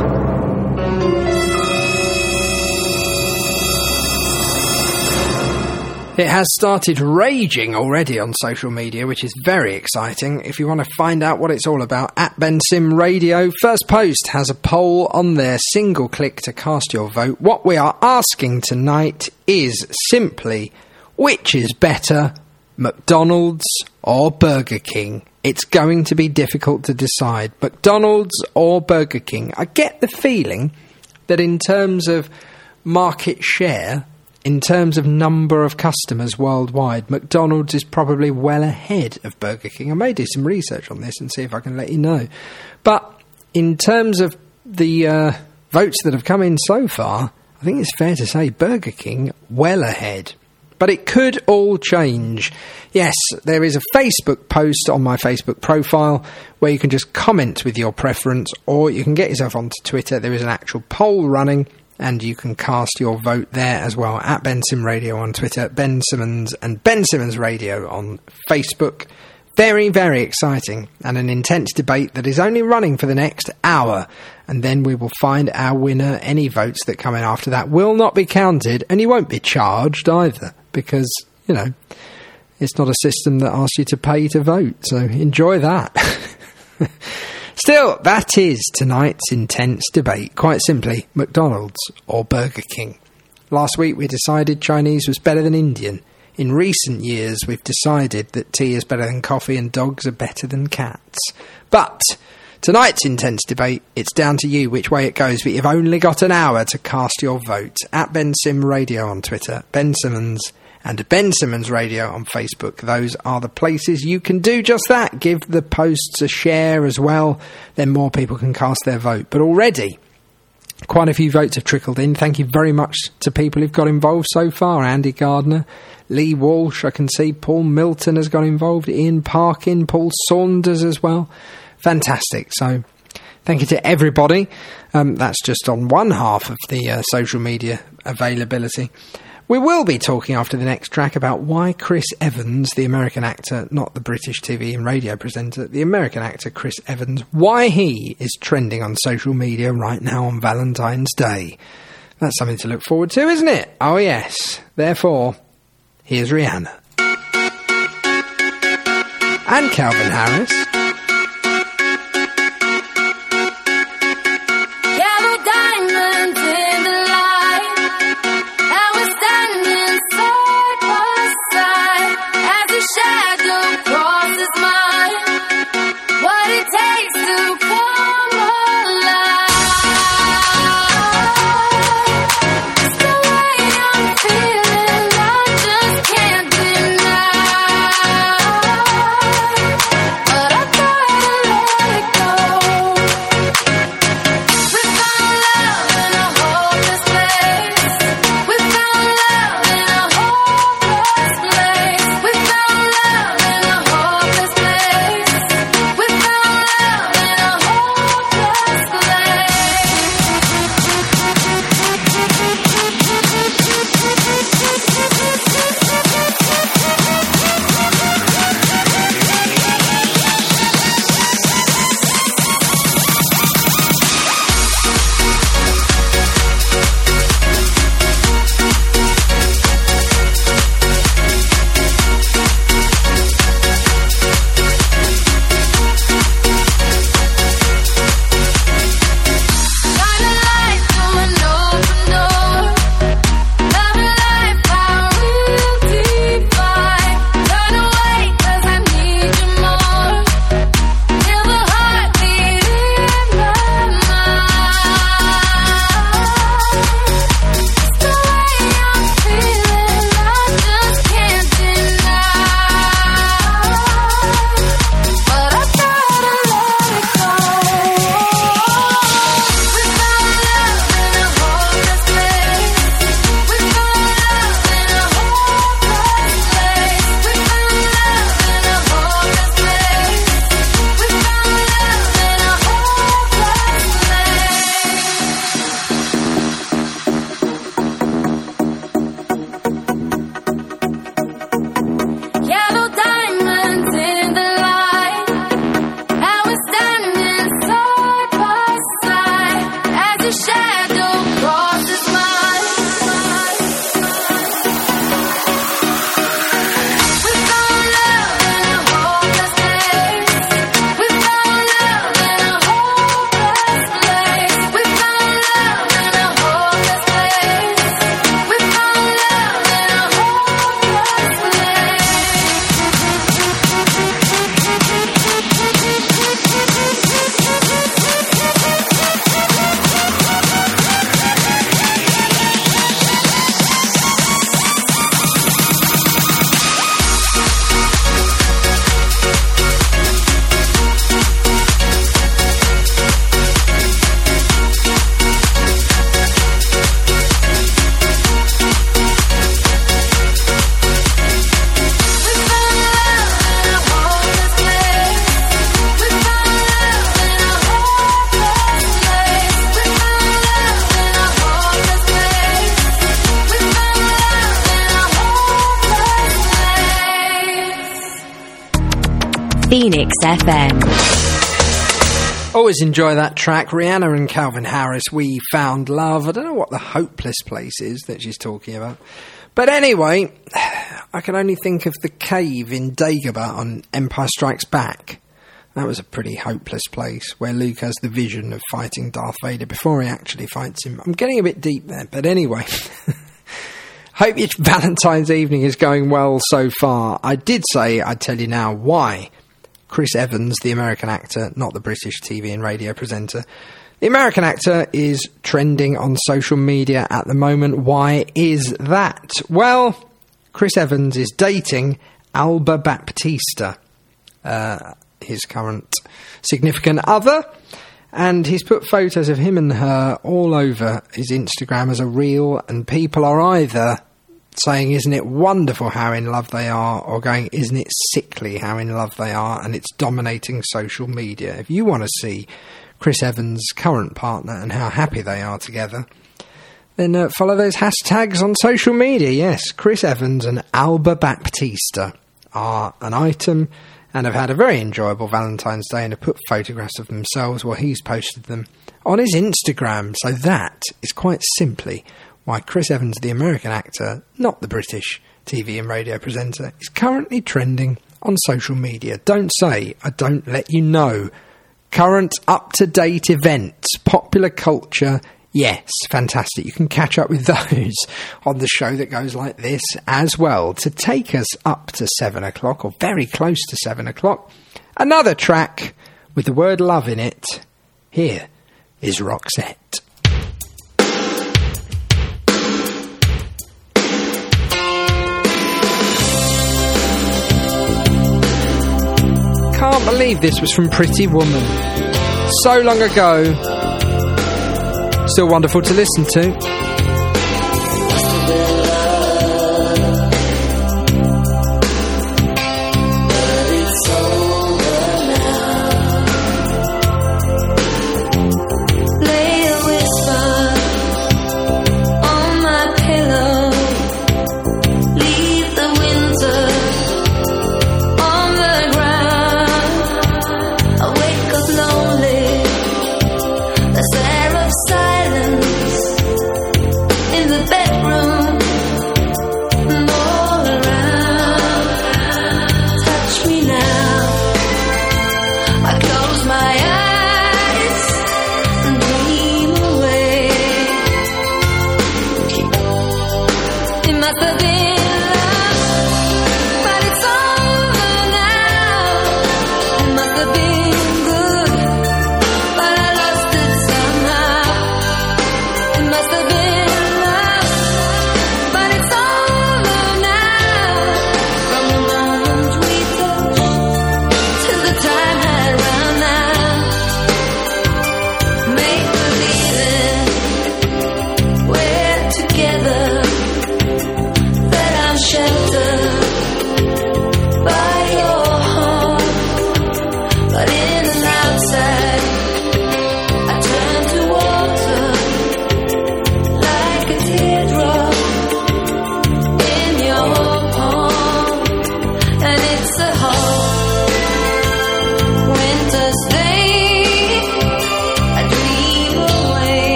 Speaker 5: It has started raging already on social media, which is very exciting. If you want to find out what it's all about, at Ben Sim Radio, First Post has a poll on there, single click to cast your vote. What we are asking tonight is simply, which is better, McDonald's or Burger King? It's going to be difficult to decide, McDonald's or Burger King. I get the feeling that in terms of market share, in terms of number of customers worldwide, McDonald's is probably well ahead of Burger King. I may do some research on this and see if I can let you know. But in terms of the uh, votes that have come in so far, I think it's fair to say Burger King well ahead. But it could all change. Yes, there is a Facebook post on my Facebook profile where you can just comment with your preference, or you can get yourself onto Twitter. There is an actual poll running, and you can cast your vote there as well, at Ben Sim Radio on Twitter, Ben Simmons and Ben Simmons Radio on Facebook. Very, very exciting, and an intense debate that is only running for the next hour, and then we will find our winner. Any votes that come in after that will not be counted, and you won't be charged either, because, you know, it's not a system that asks you to pay to vote, so enjoy that. Still, that is tonight's intense debate. Quite simply, McDonald's or Burger King. Last week we decided Chinese was better than Indian. In recent years we've decided that tea is better than coffee and dogs are better than cats. But tonight's intense debate, it's down to you which way it goes, but you've only got an hour to cast your vote. At Ben Sim Radio on Twitter, Ben Simmons and Ben Simmons Radio on Facebook. Those are the places you can do just that. Give the posts a share as well. Then more people can cast their vote. But already, quite a few votes have trickled in. Thank you very much to people who've got involved so far. Andy Gardner, Lee Walsh, I can see. Paul Milton has got involved. Ian Parkin, Paul Saunders as well. Fantastic. So thank you to everybody. Um, that's just on one half of the uh, social media availability. We will be talking after the next track about why Chris Evans, the American actor, not the British T V and radio presenter, the American actor Chris Evans, why he is trending on social media right now on Valentine's Day. That's something to look forward to, isn't it? Oh yes. Therefore, here's Rihanna. And Calvin Harris.
Speaker 4: But I
Speaker 7: Phoenix F M.
Speaker 5: Always enjoy that track. Rihanna and Calvin Harris, We Found Love. I don't know what the hopeless place is that she's talking about. But anyway, I can only think of the cave in Dagobah on Empire Strikes Back. That was a pretty hopeless place where Luke has the vision of fighting Darth Vader before he actually fights him. I'm getting a bit deep there, but anyway. Hope your Valentine's evening is going well so far. I did say I'd tell you now why Chris Evans, the American actor, not the British T V and radio presenter, the American actor is trending on social media at the moment. Why is that? Well, Chris Evans is dating Alba Baptista, uh, his current significant other, and he's put photos of him and her all over his Instagram as a reel, and people are either saying, isn't it wonderful how in love they are, or going, isn't it sickly how in love they are, and it's dominating social media. If you want to see Chris Evans' current partner and how happy they are together, then uh, follow those hashtags on social media. Yes, Chris Evans and Alba Baptista are an item and have had a very enjoyable Valentine's Day and have put photographs of themselves, well, he's posted them on his Instagram. So that is quite simply why Chris Evans, the American actor, not the British T V and radio presenter, is currently trending on social media. Don't say I don't let you know. Current up-to-date events, popular culture, yes, fantastic. You can catch up with those on the show that goes like this as well. To take us up to seven o'clock, or very close to seven o'clock, another track with the word love in it. Here is Roxette. Can't believe this was from Pretty Woman. So long ago. Still wonderful to listen to.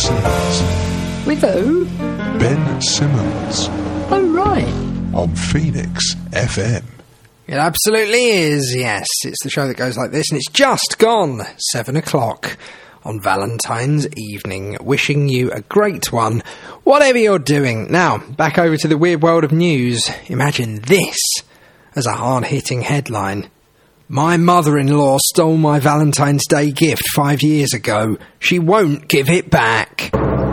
Speaker 1: Simmons.
Speaker 5: With who?
Speaker 1: Ben Simmons.
Speaker 5: Oh, right.
Speaker 1: On Phoenix F M.
Speaker 5: It absolutely is, yes. It's the show that goes like this, and it's just gone seven o'clock on Valentine's evening. Wishing you a great one, whatever you're doing. Now, back over to the weird world of news. Imagine this as a hard-hitting headline. My mother-in-law stole my Valentine's Day gift five years ago. She won't give it back.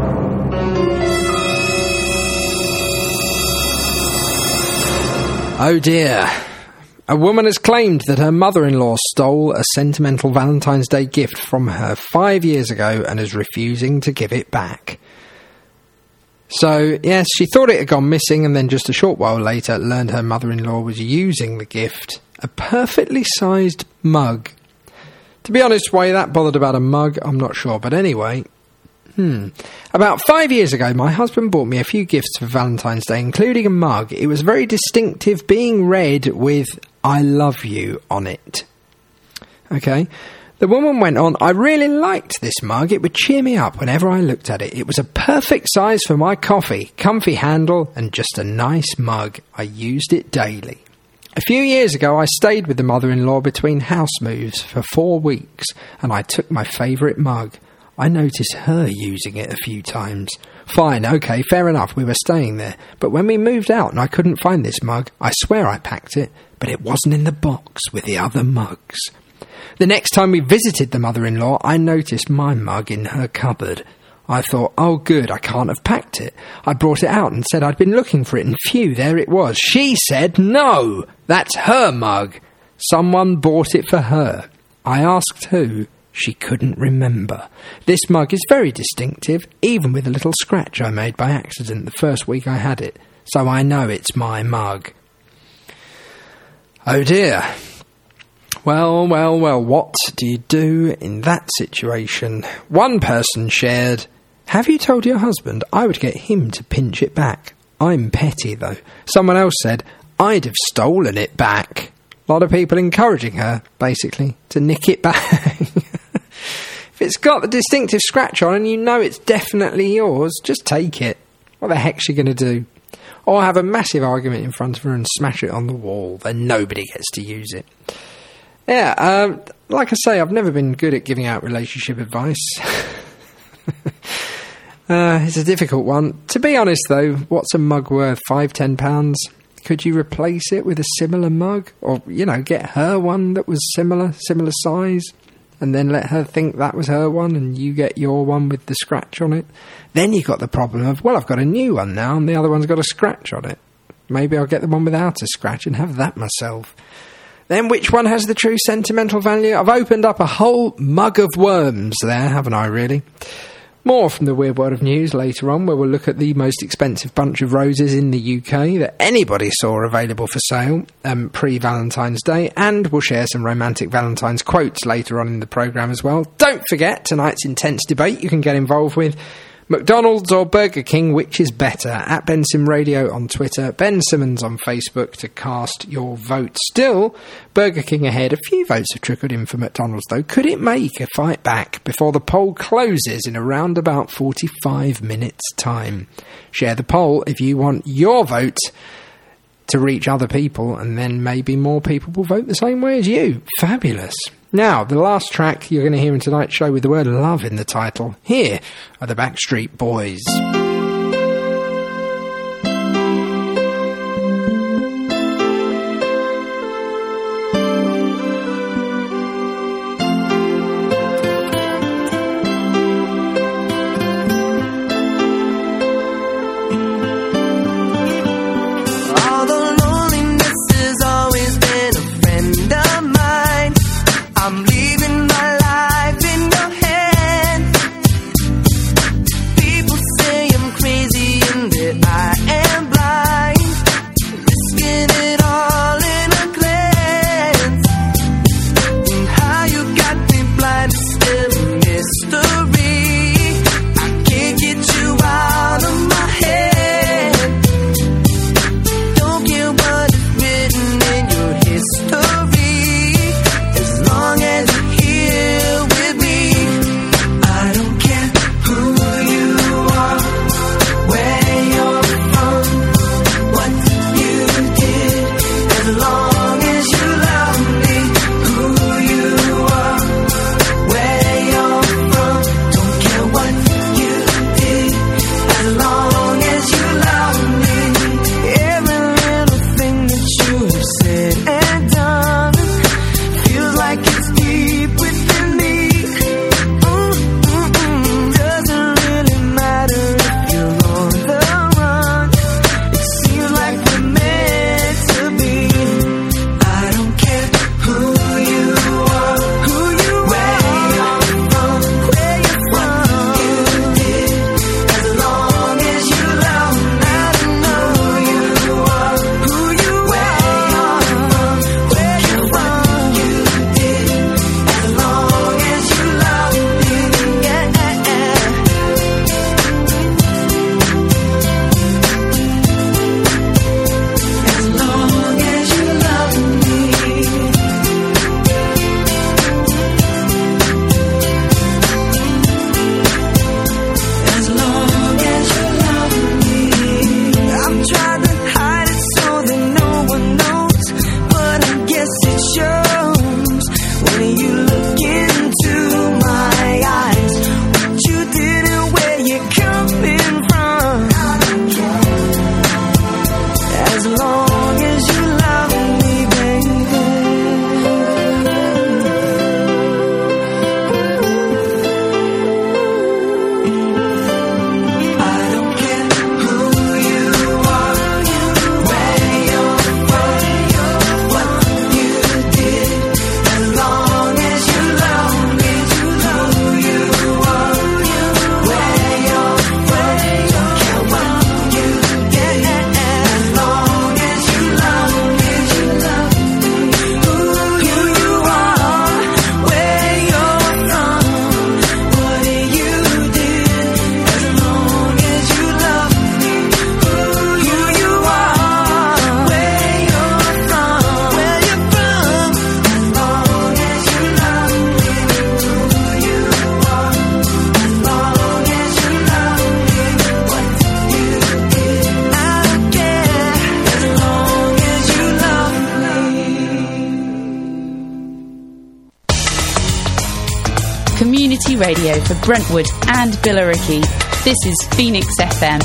Speaker 5: Oh dear. A woman has claimed that her mother-in-law stole a sentimental Valentine's Day gift from her five years ago and is refusing to give it back. So, yes, she thought it had gone missing and then just a short while later learned her mother-in-law was using the gift, a perfectly sized mug. To be honest, why you're that bothered about a mug, I'm not sure, but anyway... Hmm. About five years ago, my husband bought me a few gifts for Valentine's Day, including a mug. It was very distinctive, being red with I love you on it. Okay. The woman went on, I really liked this mug. It would cheer me up whenever I looked at it. It was a perfect size for my coffee, comfy handle, and just a nice mug. I used it daily. A few years ago, I stayed with the mother-in-law between house moves for four weeks, and I took my favourite mug. I noticed her using it a few times. Fine, okay, fair enough, we were staying there. But when we moved out and I couldn't find this mug, I swear I packed it, but it wasn't in the box with the other mugs. The next time we visited the mother-in-law, I noticed my mug in her cupboard. I thought, oh good, I can't have packed it. I brought it out and said I'd been looking for it, and phew, there it was. She said, no, that's her mug. Someone bought it for her. I asked who. She couldn't remember. This mug is very distinctive, even with a little scratch I made by accident the first week I had it, so I know it's my mug. Oh dear. Well, well, well, what do you do in that situation? One person shared, have you told your husband? I would get him to pinch it back. I'm petty, though. Someone else said, I'd have stolen it back. A lot of people encouraging her, basically, to nick it back. If it's got the distinctive scratch on and you know it's definitely yours, just take it. What the heck's she going to do? Or have a massive argument in front of her and smash it on the wall, then nobody gets to use it. Yeah, um, like I say, I've never been good at giving out relationship advice. uh, it's a difficult one. To be honest, though, what's a mug worth? Five, ten pounds? Could you replace it with a similar mug? Or, you know, get her one that was similar, similar size, and then let her think that was her one, and you get your one with the scratch on it? Then you got the problem of, well, I've got a new one now, and the other one's got a scratch on it. Maybe I'll get the one without a scratch and have that myself. Then which one has the true sentimental value? I've opened up a whole mug of worms there, haven't I, really? More from the Weird World of News later on, where we'll look at the most expensive bunch of roses in the U K that anybody saw available for sale um, pre-Valentine's Day, and we'll share some romantic Valentine's quotes later on in the programme as well. Don't forget tonight's intense debate you can get involved with. McDonald's or Burger King, which is better? At Ben Sim Radio on Twitter, Ben Simmons on Facebook to cast your vote. Still, Burger King ahead. A few votes have trickled in for McDonald's, though. Could it make a fight back before the poll closes in around about forty-five minutes' time? Share the poll if you want your vote to reach other people, and then maybe more people will vote the same way as you. Fabulous. Now, the last track you're going to hear in tonight's show with the word love in the title. Here are the Backstreet Boys.
Speaker 14: I'm leaving my life in your hand. People say as long as you love me, baby. I don't care who you are, where you're from, what you did, as long as you love me. Who you are, where you're from, don't care what you did, as long as you love me. You love me. Who you are, where you're from, what you did, as long as you love me. Who you are, where you're from, where you're from, as long as you love me. Who you are, as long as you love me. What you did, I don't care, as long as you love me.
Speaker 9: Community radio for Brentwood and Billericay. This is Phoenix F M.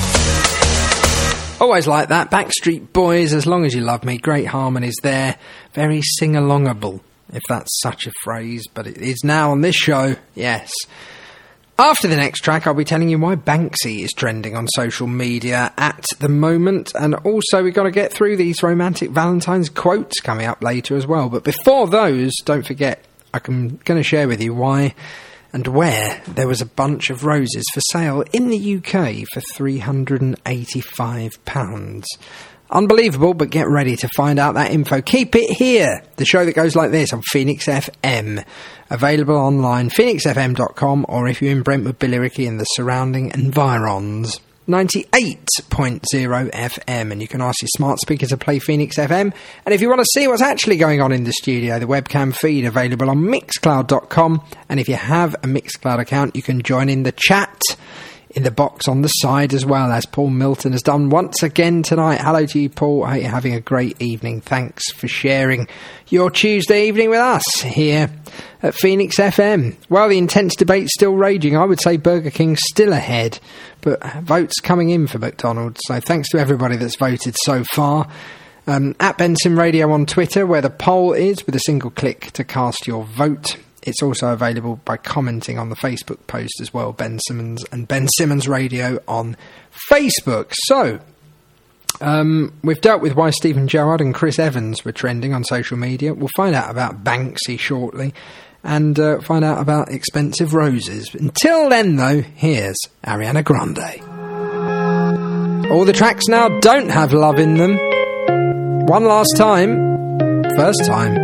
Speaker 5: Always like that. Backstreet Boys, As Long As You Love Me. Great harmonies there. Very sing-alongable, if that's such a phrase, but it is now on this show, yes. After the next track, I'll be telling you why Banksy is trending on social media at the moment, and also we've got to get through these romantic Valentine's quotes coming up later as well. But before those, don't forget, I'm going to share with you why and where there was a bunch of roses for sale in the U K for three hundred eighty-five pounds. Unbelievable, but get ready to find out that info. Keep it here. The show that goes like this on Phoenix F M. Available online, phoenix f m dot com, or if you're in Brentwood, Billericay and the surrounding environs, ninety-eight point oh F M. And you can ask your smart speaker to play Phoenix F M. And if you want to see what's actually going on in the studio, the webcam feed available on mixcloud dot com. And if you have a Mixcloud account, you can join in the chat in the box on the side as well, as Paul Milton has done once again tonight. Hello to you, Paul. I hope you're having a great evening. Thanks for sharing your Tuesday evening with us here at Phoenix F M. Well, the intense debate's still raging. I would say Burger King's still ahead, but votes coming in for McDonald's. So thanks to everybody that's voted so far. Um, at Benson Radio on Twitter, where the poll is, with a single click to cast your vote. It's also available by commenting on the Facebook post as well, Ben Simmons and Ben Simmons Radio on Facebook. So, um, we've dealt with why Stephen Gerrard and Chris Evans were trending on social media. We'll find out about Banksy shortly and uh, find out about expensive roses. Until then, though, here's Ariana Grande. All the tracks now don't have love in them. One last time. First time.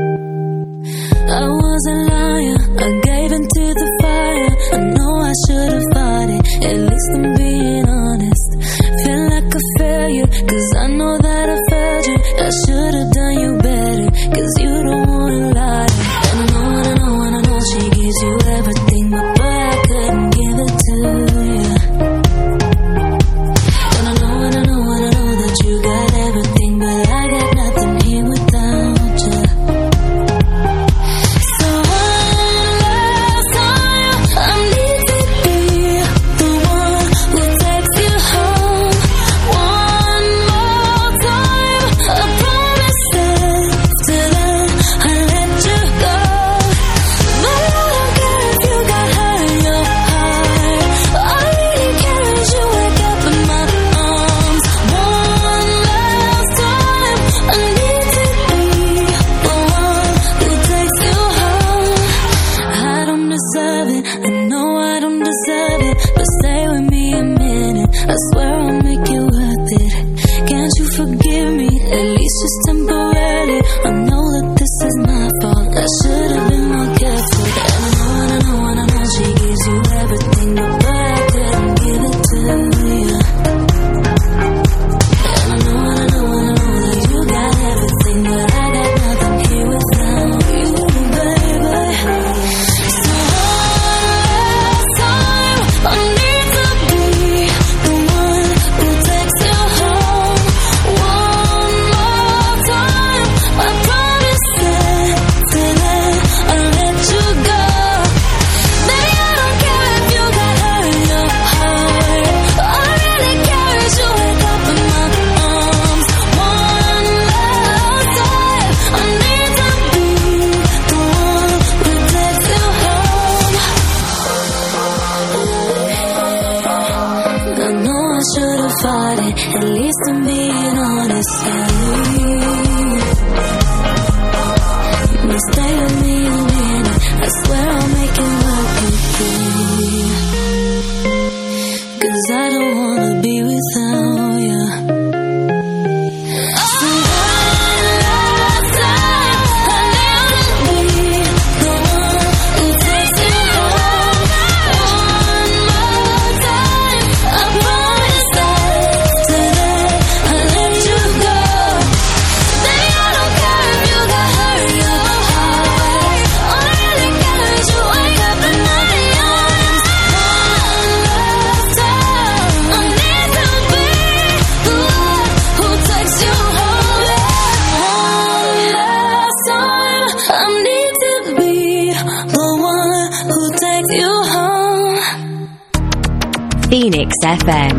Speaker 8: I was a liar, I gave into the fire. I know I should have fought it, at least I'm being honest. Feel like a failure, cause I know that I failed you. I should have done you better, cause you don't wanna lie. And I know, and I know, and I know she gives you everything, but boy, I couldn't give it to you. And I know, and I know, and I know that you got everything, but I got nothing here without you. I swear I'll make it worth it. Can't you forgive me, at least just temporarily? I know that this is my fault, I should have been more careful. And I know, and I know, and I know she gives you everything, but boy, I couldn't give it to you. And I know, and I know, and I know that you got everything, but I got nothing here without you, baby. So one last time, I need to be the one who takes you home. One more time. Sally. Now stay with me a minute. I swear I'll make it work with you. 'Cause I don't wanna be without you.
Speaker 7: Phoenix F M.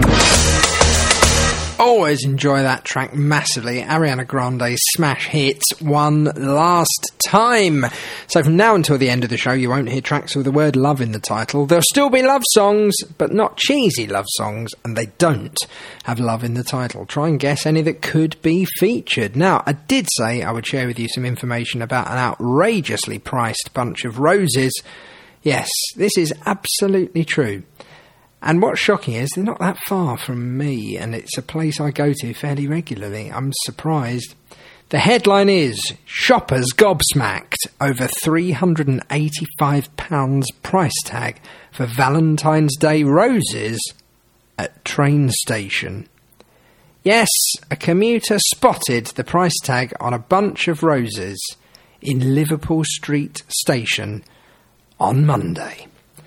Speaker 5: Always enjoy that track massively. Ariana Grande's smash hit, One Last Time. So from now until the end of the show, you won't hear tracks with the word love in the title. There'll still be love songs, but not cheesy love songs, and they don't have love in the title. Try and guess any that could be featured. Now, I did say I would share with you some information about an outrageously priced bunch of roses. Yes, this is absolutely true. And what's shocking is they're not that far from me, and it's a place I go to fairly regularly. I'm surprised. The headline is, Shoppers Gobsmacked over three hundred eighty-five pounds price tag for Valentine's Day roses at train station. Yes, a commuter spotted the price tag on a bunch of roses in Liverpool Street Station on Monday.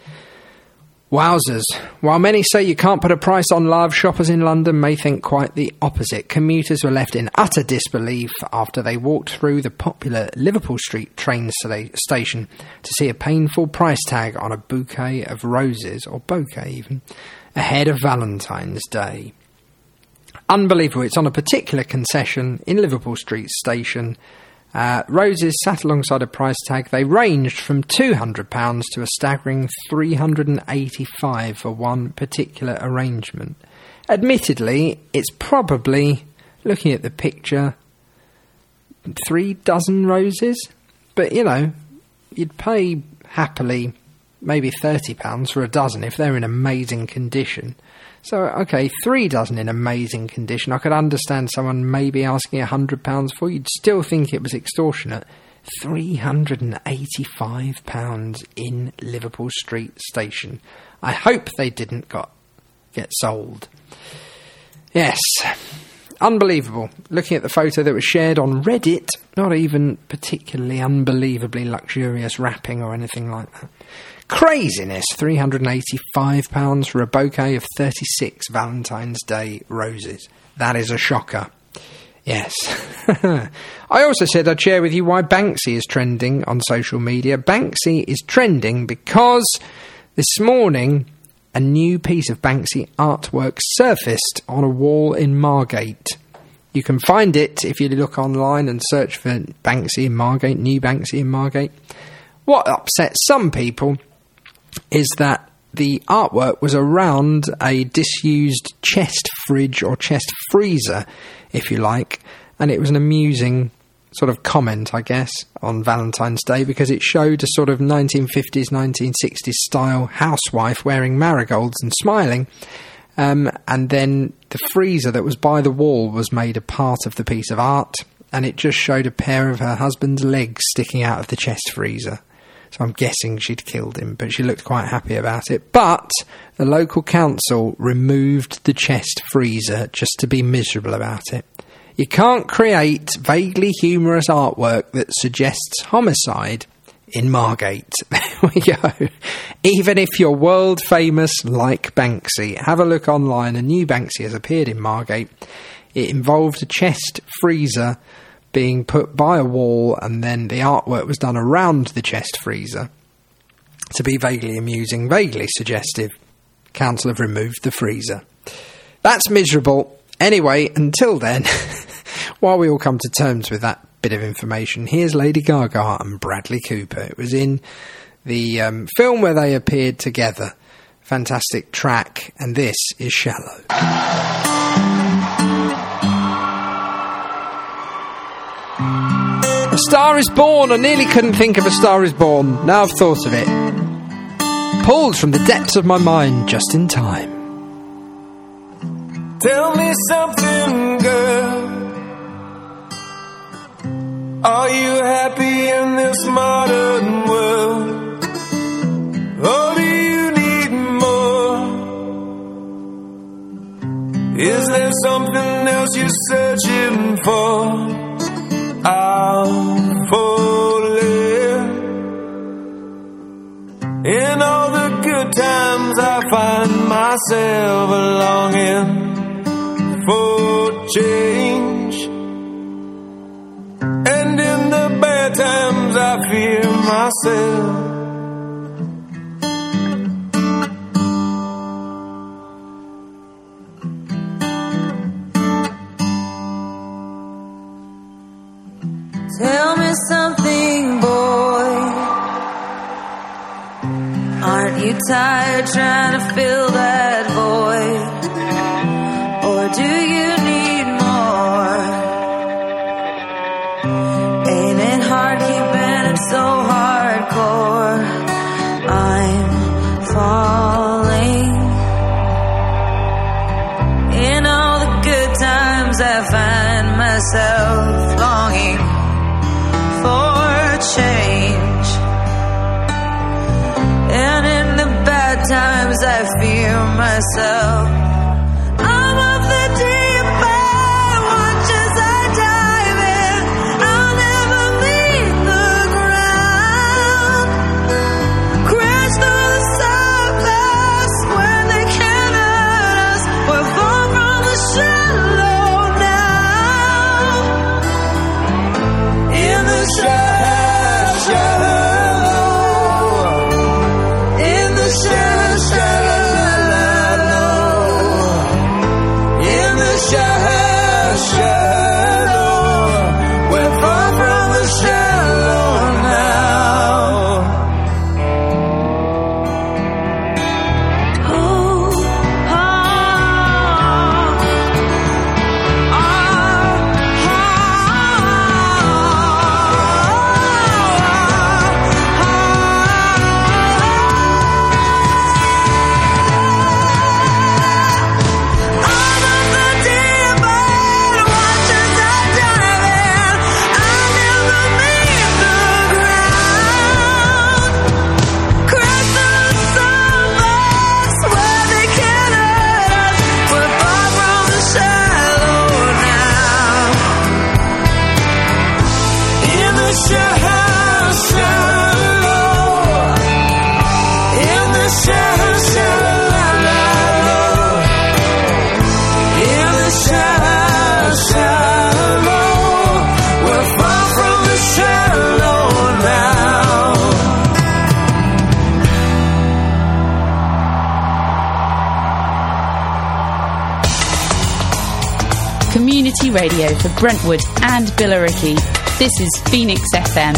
Speaker 5: Wowzers. While many say you can't put a price on love, shoppers in London may think quite the opposite. Commuters were left in utter disbelief after they walked through the popular Liverpool Street train station to see a painful price tag on a bouquet of roses, or bouquet even, ahead of Valentine's Day. Unbelievable. It's on a particular concession in Liverpool Street Station. Uh, roses sat alongside a price tag. They ranged from two hundred pounds to a staggering three hundred eighty-five pounds for one particular arrangement. Admittedly, it's probably, looking at the picture, three dozen roses. But, you know, you'd pay happily maybe thirty pounds for a dozen if they're in amazing condition. So, okay, three dozen in amazing condition. I could understand someone maybe asking one hundred pounds for. You'd still think it was extortionate. three hundred eighty-five pounds in Liverpool Street Station. I hope they didn't got get sold. Yes, unbelievable. Looking at the photo that was shared on Reddit, not even particularly unbelievably luxurious wrapping or anything like that. Craziness, three hundred eighty-five pounds for a bouquet of thirty-six Valentine's Day roses. That is a shocker. Yes. I also said I'd share with you why Banksy is trending on social media. Banksy is trending because this morning a new piece of Banksy artwork surfaced on a wall in Margate. You can find it if you look online and search for Banksy in Margate, new Banksy in Margate. What upsets some people is that the artwork was around a disused chest fridge or chest freezer, if you like, and it was an amusing sort of comment, I guess, on Valentine's Day because it showed a sort of nineteen fifties, nineteen sixties style housewife wearing marigolds and smiling, um, and then the freezer that was by the wall was made a part of the piece of art, and it just showed a pair of her husband's legs sticking out of the chest freezer. So I'm guessing she'd killed him, but she looked quite happy about it. But the local council removed the chest freezer just to be miserable about it. You can't create vaguely humorous artwork that suggests homicide in Margate. There we go. Even if you're world famous like Banksy, have a look online. A new Banksy has appeared in Margate. It involved a chest freezer being put by a wall, and then the artwork was done around the chest freezer to be vaguely amusing, vaguely suggestive. Council have removed the freezer. That's miserable. Anyway, until then, while we all come to terms with that bit of information, here's Lady Gaga and Bradley Cooper. It was in the um, film where they appeared together. Fantastic track, and this is Shallow. A Star Is Born. I nearly couldn't think of A Star Is Born. Now I've thought of it. Pulled from the depths of my mind just in time.
Speaker 15: Tell me something, girl. Are you happy in this modern world? Or do you need more? Is there something else you're searching for? I'm falling. In all the good times I find myself longing for change, and in the bad times I fear myself.
Speaker 8: Tell me something, boy. Aren't you tired trying to fill that void? Or do you need more? Ain't it hard keeping it so hardcore? I'm falling. In all the good times I find myself longing for change, and in the bad times I fear myself. I'm of the deep end, watch as I dive in. I'll never leave the ground. Crash through the surface where they can't hurt us. We're far from the shallow now. In the shallow, shallow, in the shallow, shallow, in the shallow, shallow, we're far from the shallow now. Oh, oh,
Speaker 9: Community radio for Brentwood and Billericay. This is Phoenix F M.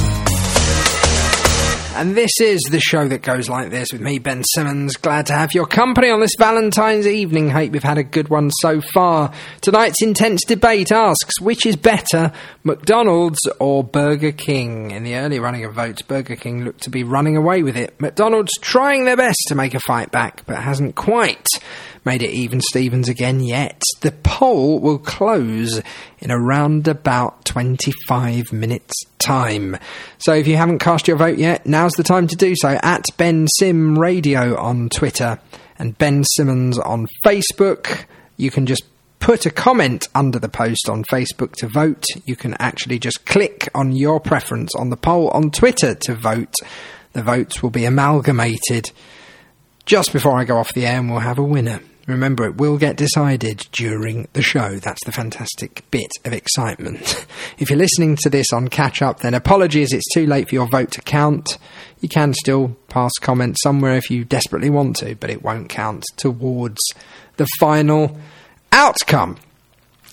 Speaker 5: And this is the show that goes like this with me, Ben Simmons. Glad to have your company on this Valentine's evening. Hope you've had a good one so far. Tonight's intense debate asks, which is better, McDonald's or Burger King? In the early running of votes, Burger King looked to be running away with it. McDonald's trying their best to make a fight back, but hasn't quite made it even Stevens again yet. The poll will close in around about twenty-five minutes time. So if you haven't cast your vote yet, now's the time to do so at Ben Sim Radio on Twitter and Ben Simmons on Facebook. You can just put a comment under the post on Facebook to vote. You can actually just click on your preference on the poll on Twitter to vote. The votes will be amalgamated just before I go off the air and we'll have a winner. Remember, it will get decided during the show. That's the fantastic bit of excitement. If you're listening to this on catch-up, then apologies, it's too late for your vote to count. You can still pass comments somewhere if you desperately want to, but it won't count towards the final outcome.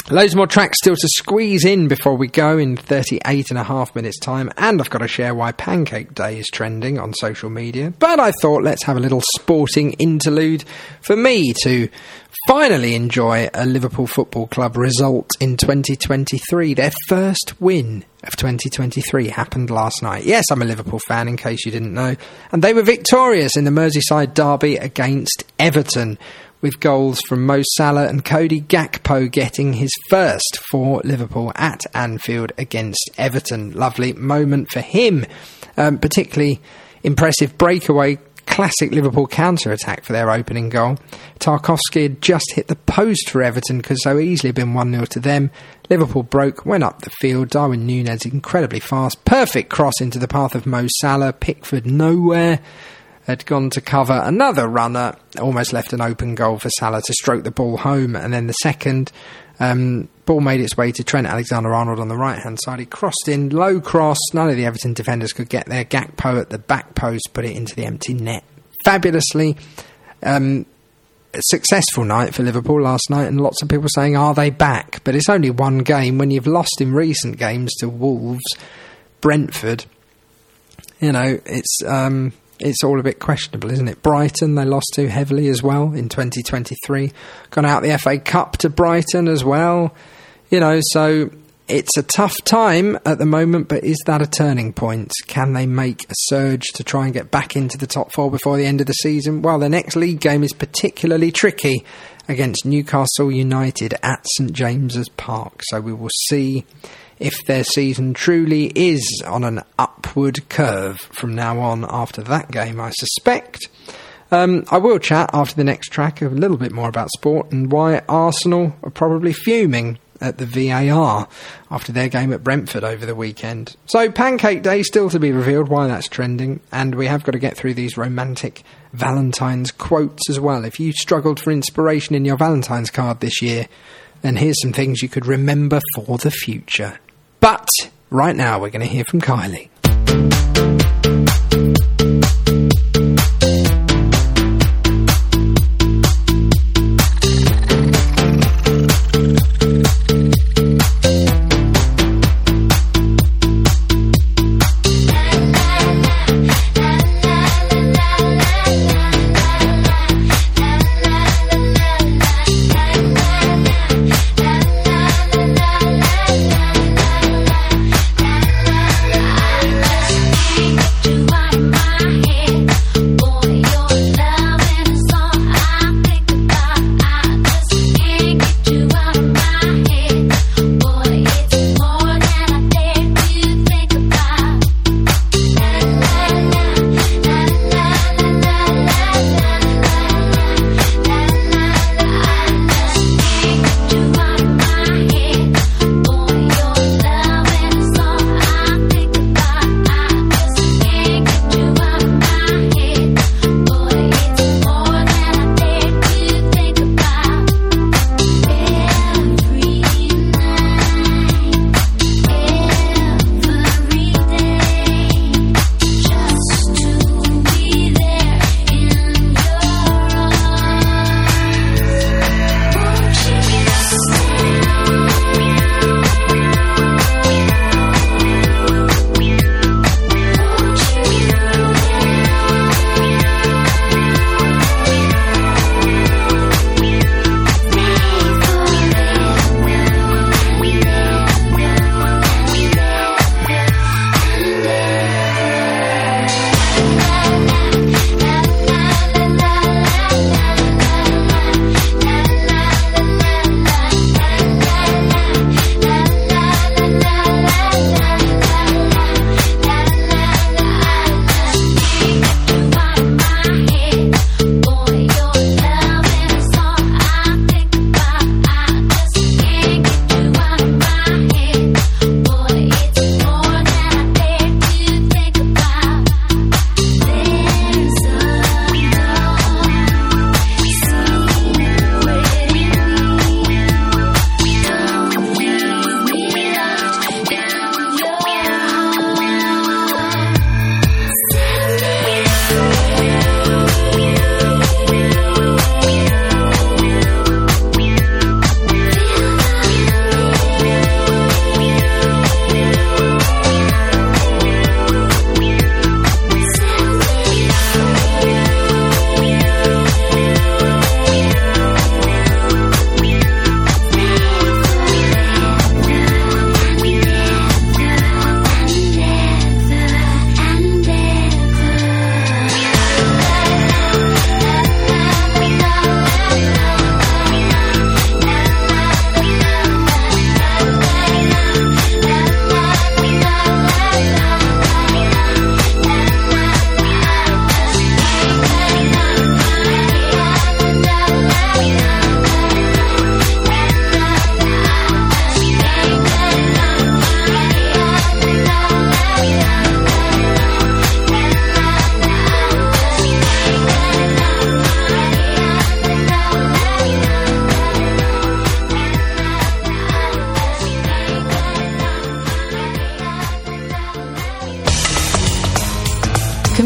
Speaker 5: Loads more tracks still to squeeze in before we go in thirty-eight and a half minutes time, and I've got to share why Pancake Day is trending on social media. But I thought let's have a little sporting interlude for me to finally enjoy a Liverpool Football Club result in twenty twenty-three. Their first win of twenty twenty-three happened last night. Yes, I'm a Liverpool fan, in case you didn't know. And they were victorious in the Merseyside derby against Everton, with goals from Mo Salah and Cody Gakpo getting his first for Liverpool at Anfield against Everton. Lovely moment for him. Um, particularly impressive breakaway classic Liverpool counter-attack for their opening goal. Tarkowski had just hit the post for Everton, could so easily have been one nil to them. Liverpool broke, went up the field. Darwin Núñez incredibly fast. Perfect cross into the path of Mo Salah. Pickford nowhere. Had gone to cover another runner, almost left an open goal for Salah to stroke the ball home, and then the second um, ball made its way to Trent Alexander-Arnold on the right-hand side. He crossed in, low cross, none of the Everton defenders could get there. Gakpo at the back post put it into the empty net. Fabulously um, successful night for Liverpool last night, and lots of people saying, are they back? But it's only one game. When you've lost in recent games to Wolves, Brentford, you know, it's... Um, It's all a bit questionable, isn't it? Brighton, they lost to heavily as well in twenty twenty-three. Gone out the F A Cup to Brighton as well. You know, so it's a tough time at the moment, but is that a turning point? Can they make a surge to try and get back into the top four before the end of the season? Well, the next league game is particularly tricky against Newcastle United at St James's Park. So we will see if their season truly is on an upward curve from now on after that game, I suspect. Um, I will chat after the next track a little bit more about sport and why Arsenal are probably fuming at the V A R after their game at Brentford over the weekend. So Pancake Day still to be revealed, why that's trending, and we have got to get through these romantic Valentine's quotes as well. If you struggled for inspiration in your Valentine's card this year, then here's some things you could remember for the future. But right now we're going to hear from Kylie.
Speaker 8: Do I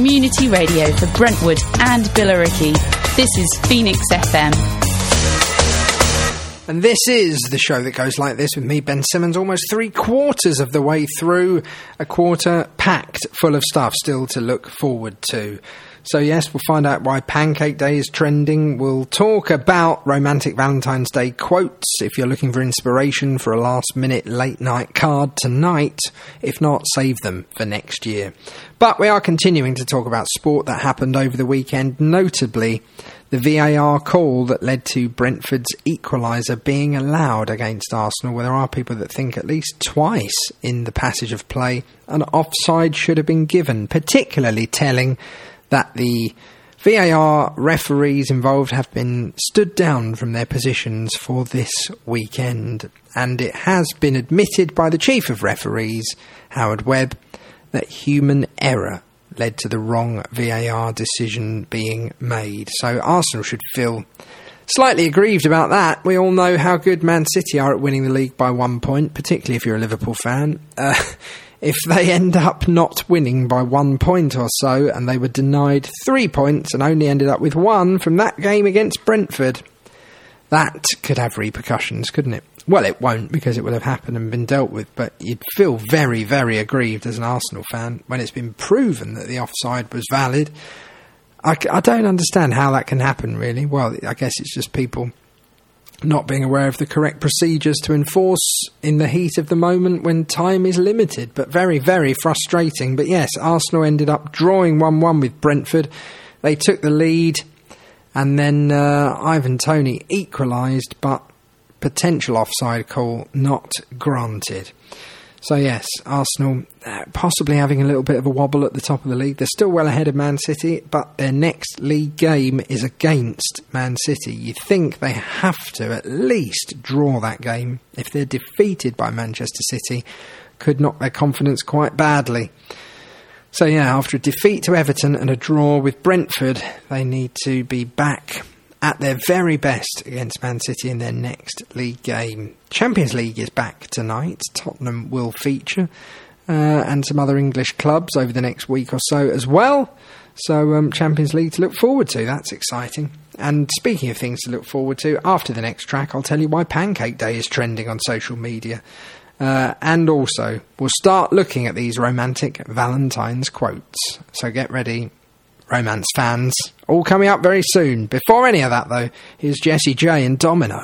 Speaker 9: community radio for Brentwood and Billericay. This is Phoenix F M.
Speaker 5: And this is the show that goes like this with me, Ben Simmons, almost three quarters of the way through, a quarter packed full of stuff still to look forward to. So yes, we'll find out why Pancake Day is trending. We'll talk about romantic Valentine's Day quotes if you're looking for inspiration for a last-minute late-night card tonight. If not, save them for next year. But we are continuing to talk about sport that happened over the weekend, notably the V A R call that led to Brentford's equaliser being allowed against Arsenal, where there are people that think at least twice in the passage of play an offside should have been given, particularly telling that the V A R referees involved have been stood down from their positions for this weekend. And it has been admitted by the chief of referees, Howard Webb, that human error led to the wrong V A R decision being made. So Arsenal should feel slightly aggrieved about that. We all know how good Man City are at winning the league by one point, particularly if you're a Liverpool fan. Uh, if they end up not winning by one point or so, and they were denied three points and only ended up with one from that game against Brentford, that could have repercussions, couldn't it? Well, it won't, because it will have happened and been dealt with, but you'd feel very, very aggrieved as an Arsenal fan when it's been proven that the offside was valid. I, I don't understand how that can happen, really. Well, I guess it's just people not being aware of the correct procedures to enforce in the heat of the moment when time is limited, but very, very frustrating. But yes, Arsenal ended up drawing one one with Brentford. They took the lead, and then uh, Ivan Toney equalised, but potential offside call not granted. So yes, Arsenal uh, possibly having a little bit of a wobble at the top of the league. They're still well ahead of Man City, but their next league game is against Man City. You think they have to at least draw that game. If they're defeated by Manchester City, could knock their confidence quite badly. So yeah, after a defeat to Everton and a draw with Brentford, they need to be back at their very best against Man City in their next league game. Champions League is back tonight. Tottenham will feature, uh, and some other English clubs over the next week or so as well. So um, Champions League to look forward to. That's exciting. And speaking of things to look forward to, after the next track, I'll tell you why Pancake Day is trending on social media. Uh, and also, we'll start looking at these romantic Valentine's quotes. So get ready, romance fans. All coming up very soon. Before any of that, though, here's Jessie J and Domino.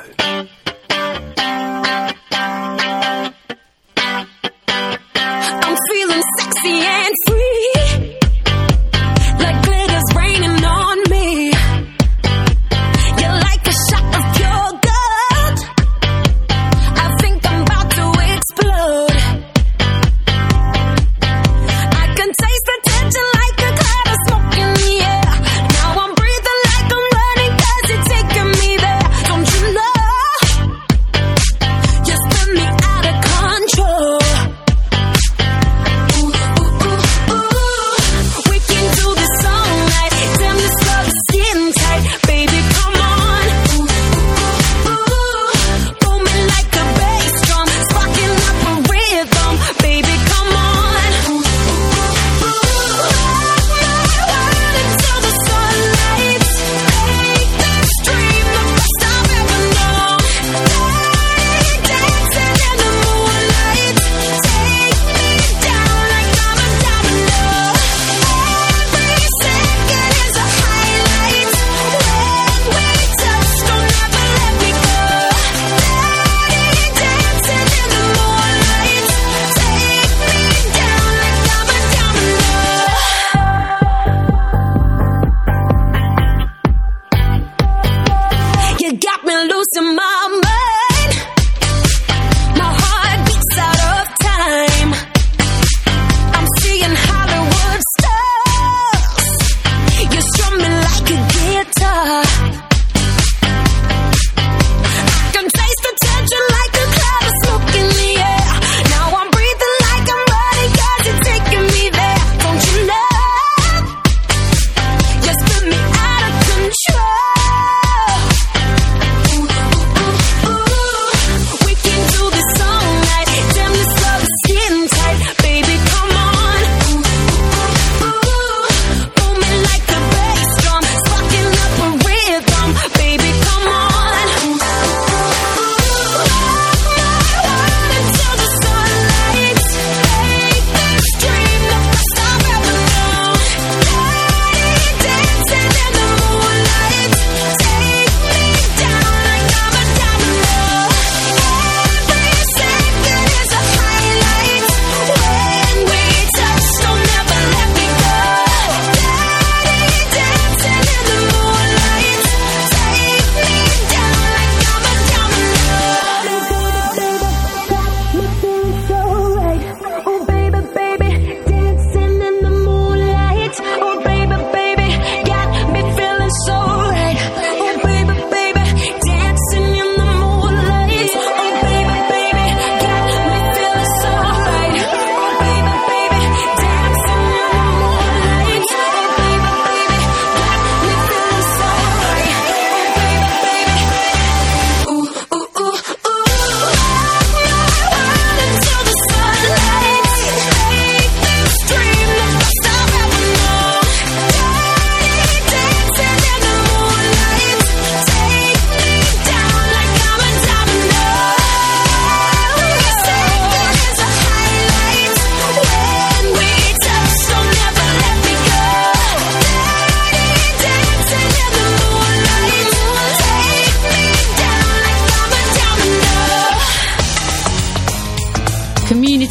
Speaker 8: I'm feeling sexy and free, like glitter's raining on me. You're like a shot of pure gold. I think I'm about to explode. I can taste the tension like a cloud of smoke in the air. Now I'm breathing like I'm running 'cause you're taking me there. Don't you know?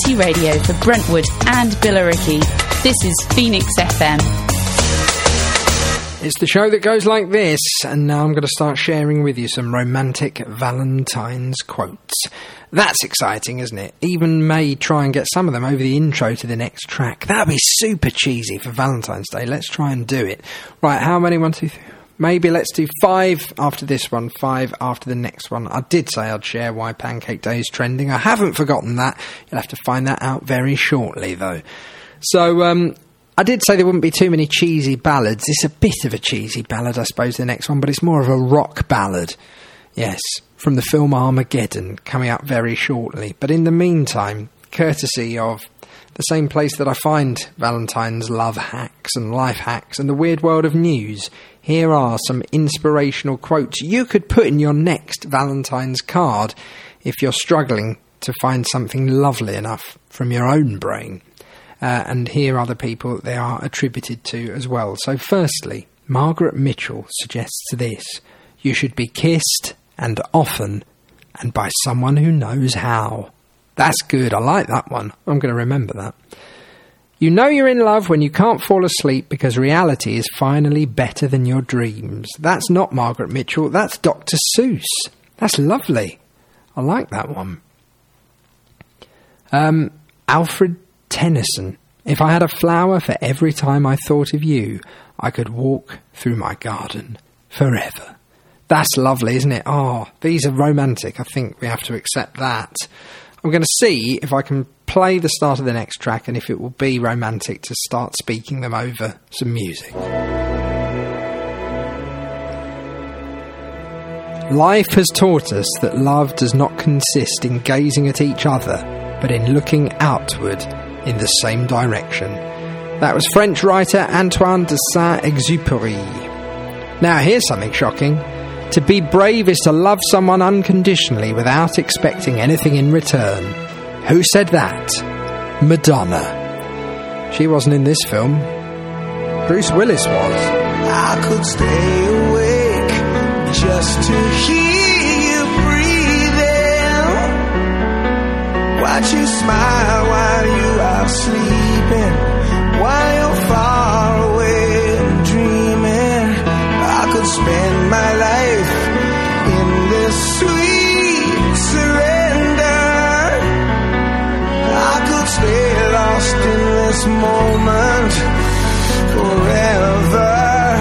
Speaker 9: community radio for Brentwood and Billericay. This is Phoenix F M.
Speaker 5: It's the show that goes like this, and now I'm going to start sharing with you some romantic Valentine's quotes. That's exciting, isn't it? Even may try and get some of them over the intro to the next track. That'd be super cheesy for Valentine's Day. Let's try and do it. Right, how many? One, two, three. Maybe let's do five after this one, five after the next one. I did say I'd share why Pancake Day is trending. I haven't forgotten that. You'll have to find that out very shortly, though. So, um... I did say there wouldn't be too many cheesy ballads. It's a bit of a cheesy ballad, I suppose, the next one, but it's more of a rock ballad. Yes, from the film Armageddon, coming up very shortly. But in the meantime, courtesy of the same place that I find Valentine's love hacks and life hacks and the weird world of news, here are some inspirational quotes you could put in your next Valentine's card if you're struggling to find something lovely enough from your own brain. Uh, and here are the people they are attributed to as well. So firstly, Margaret Mitchell suggests this: you should be kissed, and often, and by someone who knows how. That's good, I like that one. I'm going to remember that. You know you're in love when you can't fall asleep because reality is finally better than your dreams. That's not Margaret Mitchell, that's Doctor Seuss. That's lovely. I like that one. Um, Alfred Tennyson. If I had a flower for every time I thought of you, I could walk through my garden forever. That's lovely, isn't it? Oh, these are romantic. I think we have to accept that. I'm going to see if I can play the start of the next track and if it will be romantic to start speaking them over some music. Life has taught us that love does not consist in gazing at each other, but in looking outward in the same direction. That was French writer Antoine de Saint-Exupéry. Now here's something shocking. To be brave is to love someone unconditionally without expecting anything in return. Who said that? Madonna. She wasn't in this film. Bruce Willis was.
Speaker 14: I could stay awake just to hear you breathing. Watch you smile while you are sleeping, while you're far away and dreaming. I could spend my life in this sweet surrender. I could stay lost in this moment forever.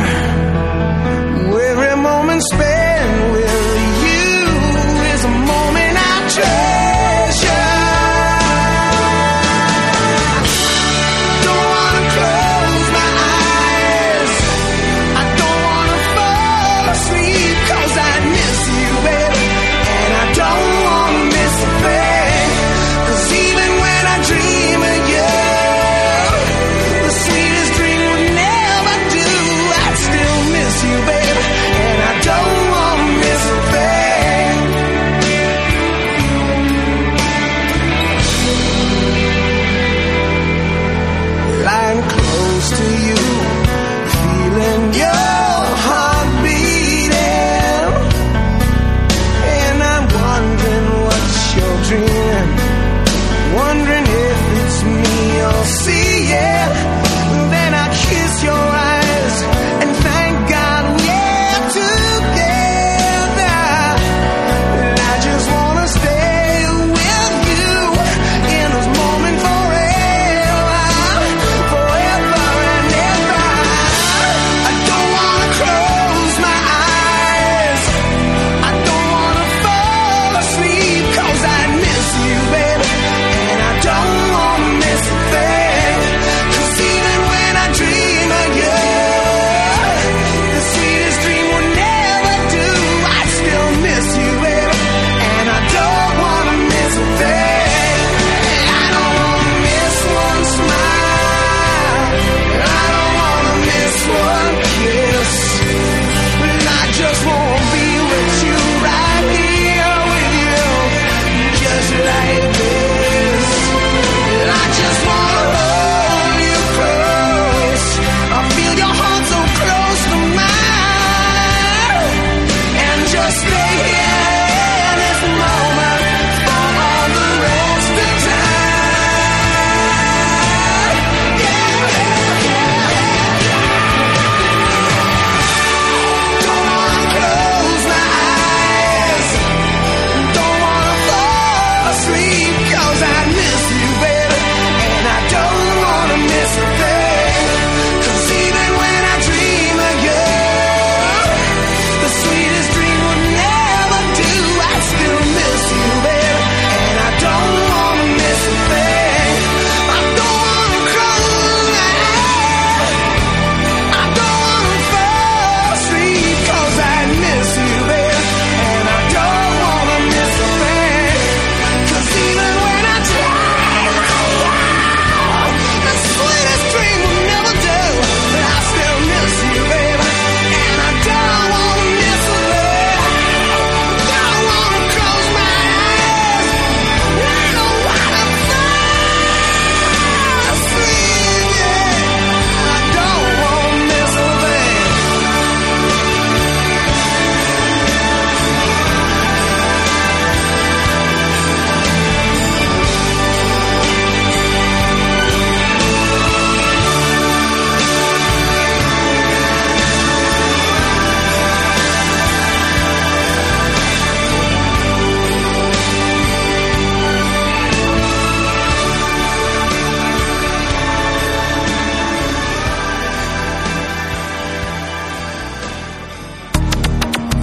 Speaker 14: Every moment spent with you is a moment I treasure. Do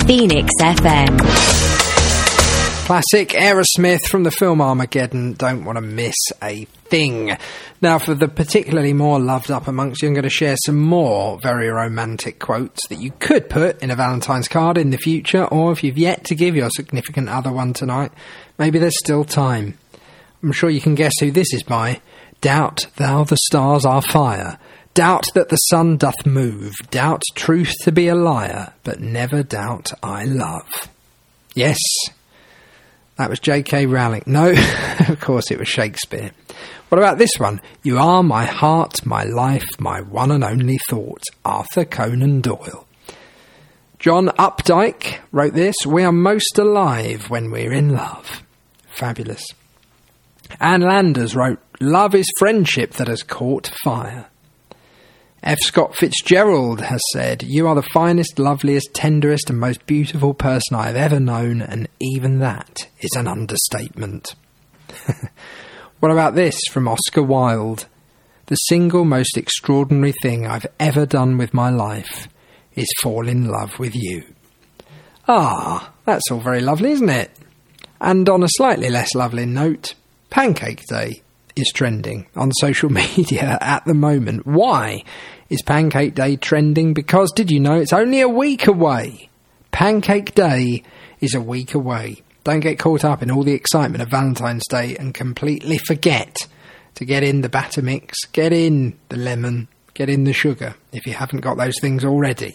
Speaker 7: Phoenix F M.
Speaker 5: Classic Aerosmith from the film Armageddon. Don't want to miss a thing. Now, for the particularly more loved up amongst you, I'm going to share some more very romantic quotes that you could put in a Valentine's card in the future, or if you've yet to give your significant other one tonight, maybe there's still time. I'm sure you can guess who this is by. Doubt thou the stars are fire. Doubt that the sun doth move. Doubt truth to be a liar, but never doubt I love. Yes. That was J K Rowling. No, of course it was Shakespeare. What about this one? You are my heart, my life, my one and only thought. Arthur Conan Doyle. John Updike wrote this. We are most alive when we're in love. Fabulous. Anne Landers wrote, love is friendship that has caught fire. F. Scott Fitzgerald has said, you are the finest, loveliest, tenderest and most beautiful person I have ever known, and even that is an understatement. What about this from Oscar Wilde? The single most extraordinary thing I've ever done with my life is fall in love with you. Ah, that's all very lovely, isn't it? And on a slightly less lovely note, Pancake Day is trending on social media at the moment. Why is Pancake Day trending? Because, did you know, it's only a week away. Pancake Day is a week away. Don't get caught up in all the excitement of Valentine's Day and completely forget to get in the batter mix, get in the lemon, get in the sugar, if you haven't got those things already.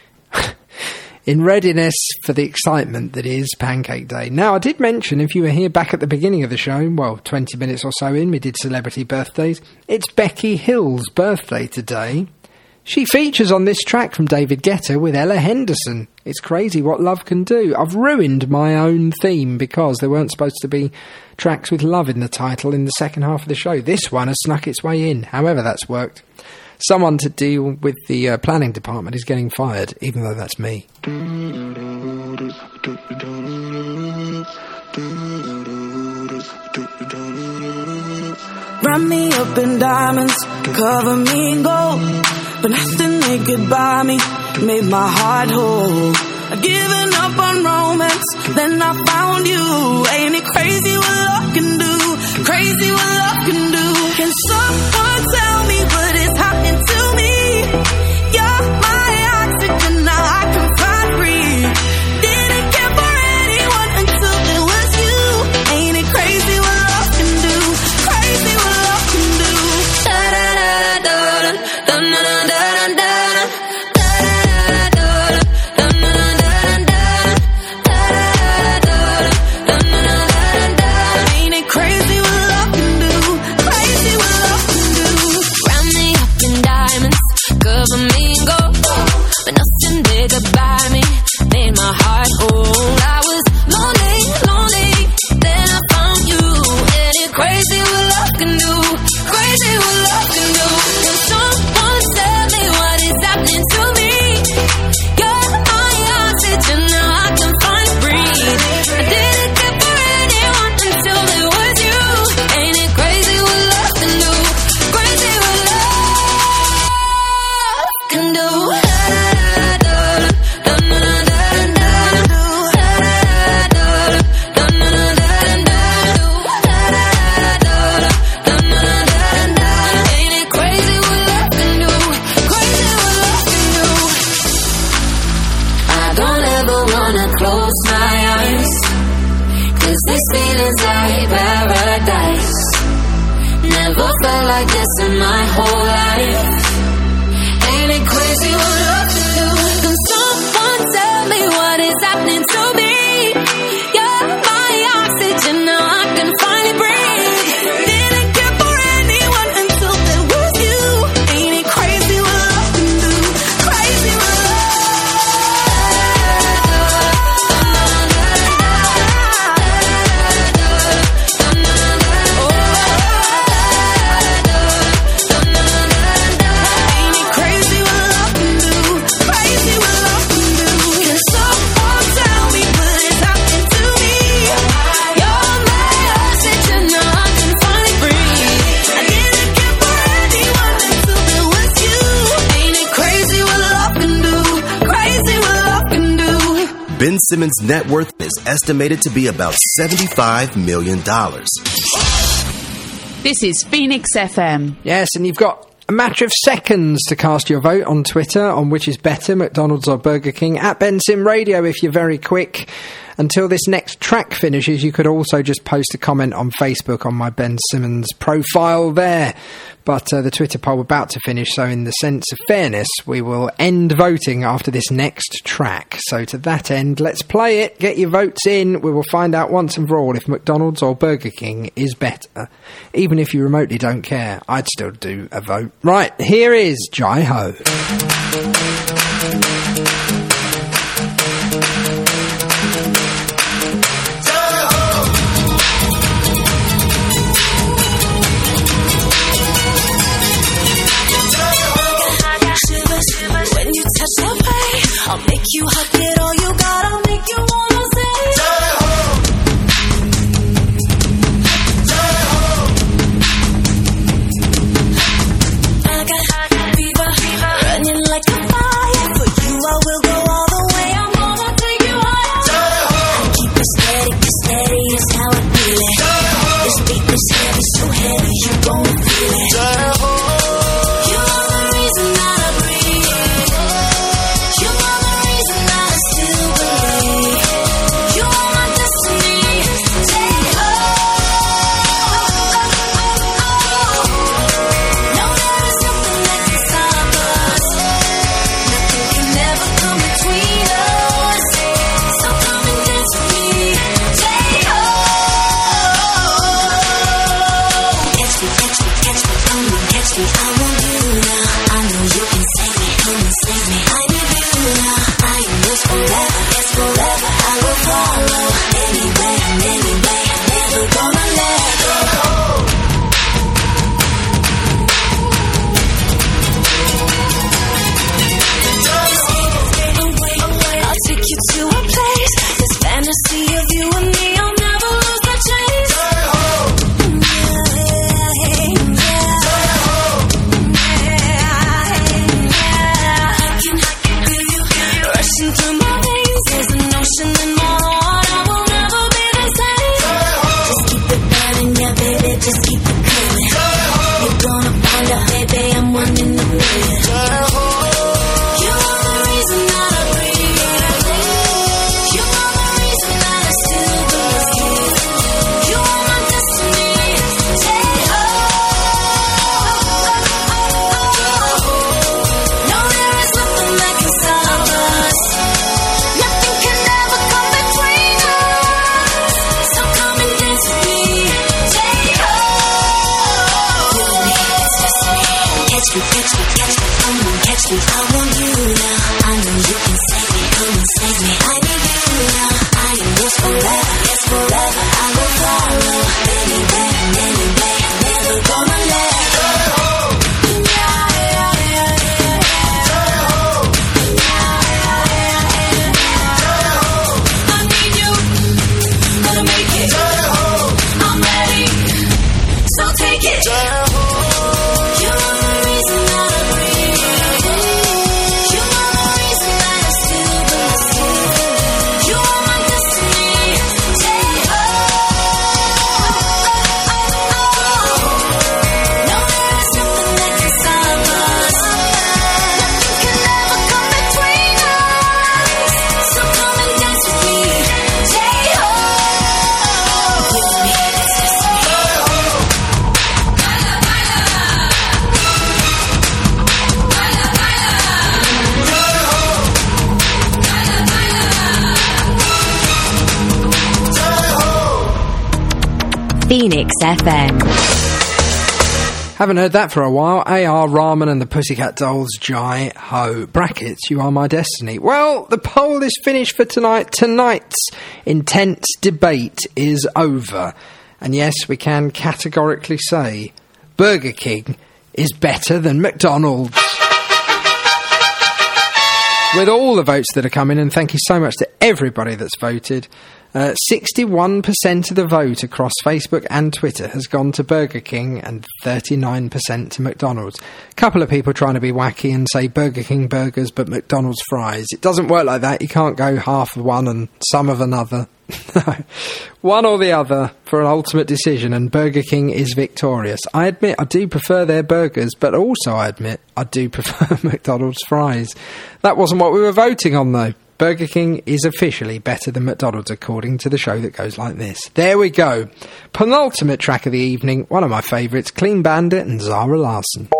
Speaker 5: In readiness for the excitement that is Pancake Day. Now, I did mention, if you were here back at the beginning of the show, well, twenty minutes or so in, we did celebrity birthdays. It's Becky Hill's birthday today. She features on this track from David Guetta with Ella Henderson. It's crazy what love can do. I've ruined my own theme because there weren't supposed to be tracks with love in the title in the second half of the show. This one has snuck its way in. However, that's worked. Someone to deal with the uh, planning department is getting fired, even though that's me.
Speaker 8: Wrap me up in diamonds, cover me in gold, but nothing they could buy me made my heart whole. I'd given up on romance, then I found you. Ain't it crazy what love can do? Crazy what love can do. Can someone tell me what is happening to me? You're my oxygen, now I can fly free. Didn't care for anyone until it was you. Ain't it crazy what love can do? Crazy what love can do. Da da da da da da da da da. By me, made my heart whole. I was lonely, lonely, then I found you. And it's crazy what love can do, crazy what love can do. Can someone tell me what is happening to me? You're my oxygen, now I can finally breathe. I didn't care for anyone until it was you. Ain't it crazy what love can do, crazy what love can do. These feelings like paradise. Never felt like this in my whole life. Ain't it crazy what love can do? Can someone tell me what is happening to me? You're my oxygen, now I can finally breathe. Didn't care for anyone until there was you. Ain't it crazy what love can do? Crazy what love. Crazy what love can do.
Speaker 16: Ben Simmons' net worth is estimated to be about seventy-five million dollars.
Speaker 9: This is Phoenix F M.
Speaker 5: Yes, and you've got a matter of seconds to cast your vote on Twitter on which is better, McDonald's or Burger King, at Ben Sim Radio if you're very quick. Until this next track finishes, you could also just post a comment on Facebook on my Ben Simmons profile there. But uh, the Twitter poll about to finish, so in the sense of fairness, we will end voting after this next track. So to that end, let's play it. Get your votes in. We will find out once and for all if McDonald's or Burger King is better. Even if you remotely don't care, I'd still do a vote. Right, here is Jai Ho.
Speaker 8: When you touch my way, I'll make you hug it all you got. I'll make you wanna say Jai-ho. Jai-ho. I got, I got fever, fever, running like a fire. For you I will go all the way. I'm gonna take you higher. Jai-ho. I keep it steady, cause steady is how I feel it. Jai-ho. This beat is heavy, so heavy you gon' feel it. Jai-ho.
Speaker 7: Phoenix F M.
Speaker 5: Haven't heard that for a while. A R Rahman and the Pussycat Dolls, Jai Ho. Brackets, You Are My Destiny. Well, the poll is finished for tonight. Tonight's intense debate is over. And yes, we can categorically say Burger King is better than McDonald's. With all the votes that are coming, and thank you so much to everybody that's voted. Uh, sixty-one percent of the vote across Facebook and Twitter has gone to Burger King and thirty-nine percent to McDonald's. A couple of people trying to be wacky and say Burger King burgers but McDonald's fries. It doesn't work like that. You can't go half of one and some of another. One or the other for an ultimate decision, and Burger King is victorious. I admit I do prefer their burgers, but also I admit I do prefer McDonald's fries. That wasn't what we were voting on, though. Burger King is officially better than McDonald's, according to the show that goes like this. There we go. Penultimate track of the evening, one of my favourites, Clean Bandit and Zara Larsson.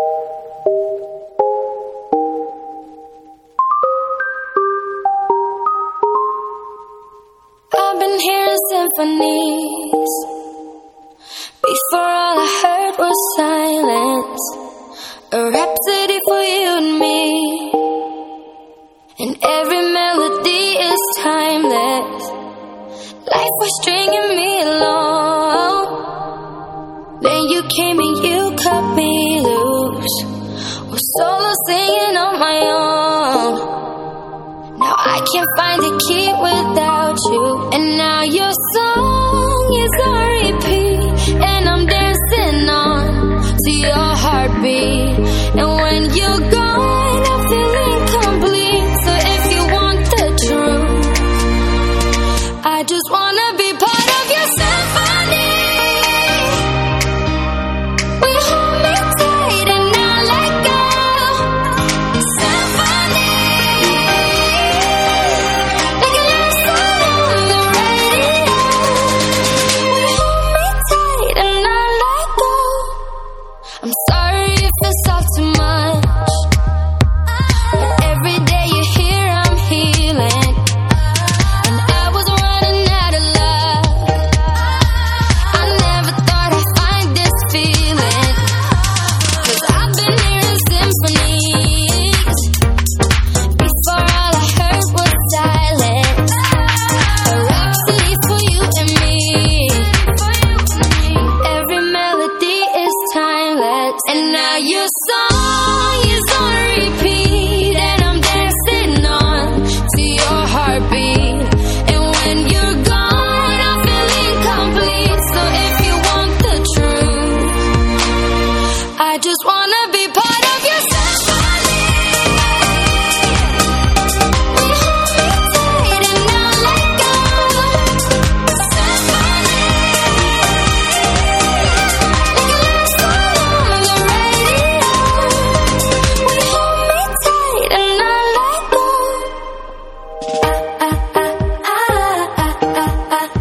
Speaker 4: I've been hearing symphonies. Before all I heard was silence. A rhapsody for you and me. And every melody is timeless. Life was stringing me along. Then you came and you cut me loose. Was solo singing on my own. Now I can't find a key without you. And now your song is on repeat. And I'm dancing on to your heartbeat. And when you're gone, I feel incomplete. So if you want the truth, I just wanna be part of your symphony. We hold me tight and not let go. Symphony, like a love song on the radio. We hold me tight and not let go. I'm sorry if it's all too much. Every day you're here, I'm healing. And I was running out of luck. I never thought I'd find this feeling. 'Cause I've been hearing symphonies. Before all I heard was silence. A rhapsody for you and me. Every melody is timeless. And now your song is on repeat. And I'm dancing on to your heartbeat. And when you're gone, I feel incomplete. So if you want the truth, I just wanna be part of your symphony. We hold me tight and not let go. Symphony, like a love song on the radio. We hold me tight and not let go. Ah, ah, ah, ah, ah, ah, ah.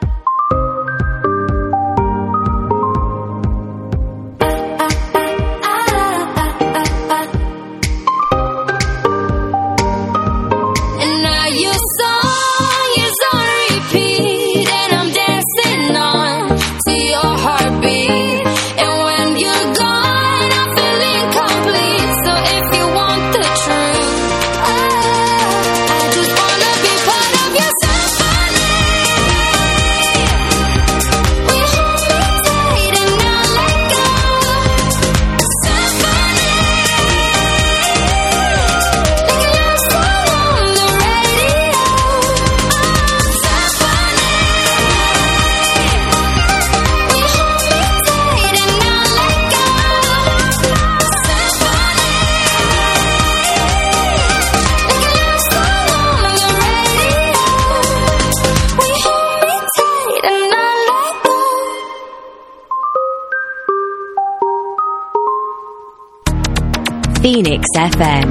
Speaker 4: And now your song is on repeat. And I'm dancing on to your heartbeat. And when you're gone, I feel incomplete. So if you want the truth, oh, I just wanna be part of your symphony. We hold me tight and not let go. Symphony, like a love song on the radio. Symphony, we hold me tight and not let go. Symphony, like a love song on the radio. We hold me tight and not let go.
Speaker 7: Phoenix F M.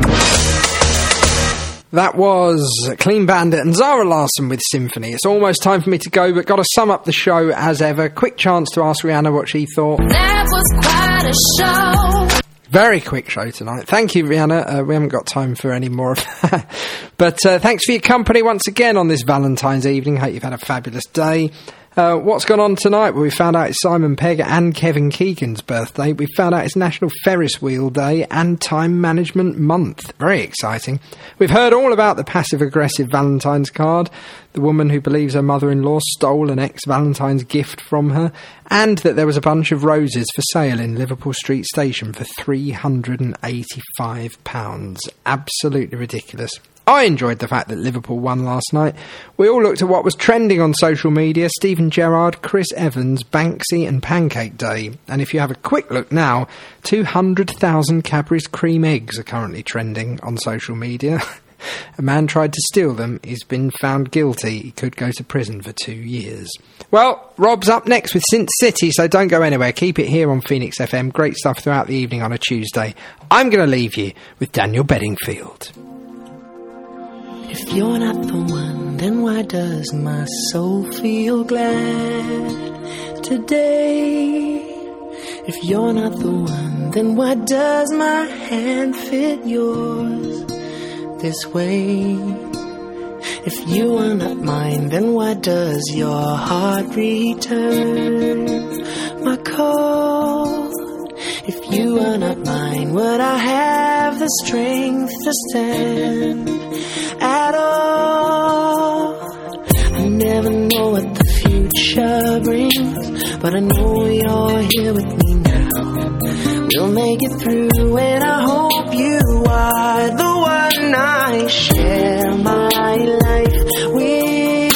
Speaker 5: That was Clean Bandit and Zara Larsson with Symphony. It's almost time for me to go, but got to sum up the show as ever. Quick chance to ask Rihanna what she thought.
Speaker 4: That was quite a show.
Speaker 5: Very quick show tonight. Thank you, Rihanna. Uh, we haven't got time for any more of that. But uh, thanks for your company once again on this Valentine's evening. Hope you've had a fabulous day. Uh, what's gone on tonight? Well, we found out it's Simon Pegg and Kevin Keegan's birthday. We found out it's National Ferris Wheel Day and Time Management Month. Very exciting. We've heard all about the passive-aggressive Valentine's card, the woman who believes her mother-in-law stole an ex-Valentine's gift from her, and that there was a bunch of roses for sale in Liverpool Street Station for three hundred eighty-five pounds. Absolutely ridiculous. I enjoyed the fact that Liverpool won last night. We all looked at what was trending on social media: Steven Gerrard, Chris Evans, Banksy and Pancake Day. And if you have a quick look now, two hundred thousand Cadbury's cream eggs are currently trending on social media. A man tried to steal them. He's been found guilty. He could go to prison for two years. Well, Rob's up next with Sin City, so don't go anywhere. Keep it here on Phoenix F M. Great stuff throughout the evening on a Tuesday. I'm going to leave you with Daniel Bedingfield.
Speaker 17: If you're not the one, then why does my soul feel glad today? If you're not the one, then why does my hand fit yours this way? If you are not mine, then why does your heart return my call? If you are not mine, would I have the strength to stand at all? I never know what the future brings, but I know you're here with me now. We'll make it through, and I hope you are the one I share my life with.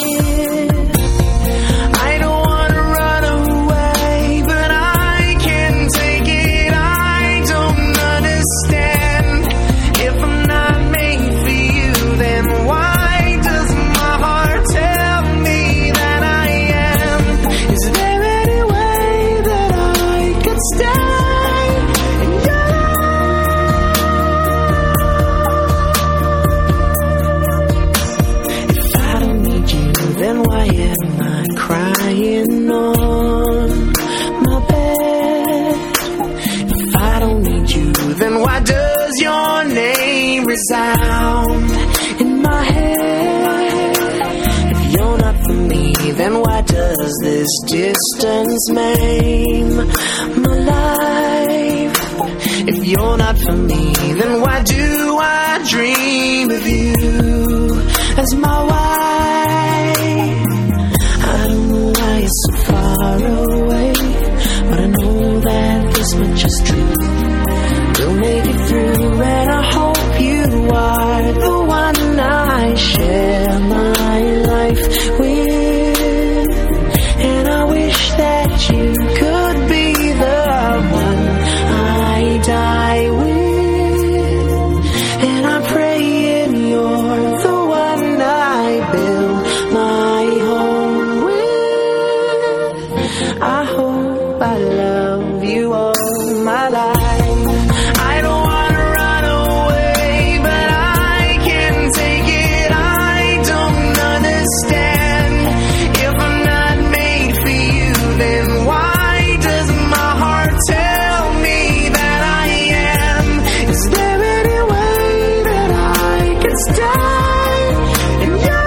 Speaker 17: I don't want to run away, but I can't take it. I don't understand. If I'm not made for you, then why does my heart tell me that I am? Is there any way that I could stay? Then why am I crying on my bed? If I don't need you, then why does your name resound in my head? If you're not for me, then why does this distance maim my life? If you're not for me, then why do I dream of you as my wife? I don't know why you're so far away, but I know that this much is true. We'll make it through, and I hope you are the one I share my life with. And I wish that you could be the one I die with. And I pray in you're the one I build my home with. I hope I love you all my life. I don't want to run away, but I can't take it. I don't understand. If I'm not made for you, then why does my heart tell me that I am? Is there any way that I could stay in your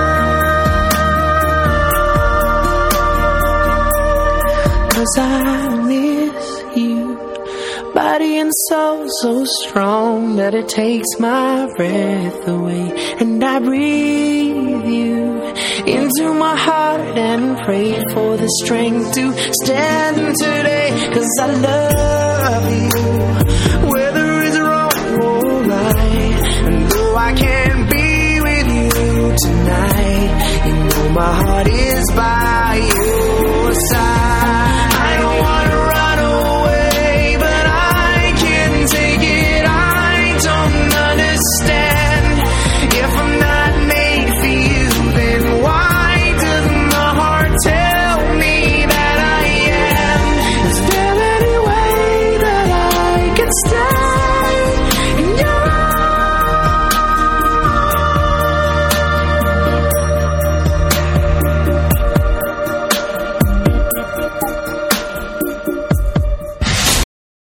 Speaker 17: life? 'Cause I miss you, body and soul so strong that it takes my breath away. And I breathe you into my heart and pray for the strength to stand today. 'Cause I love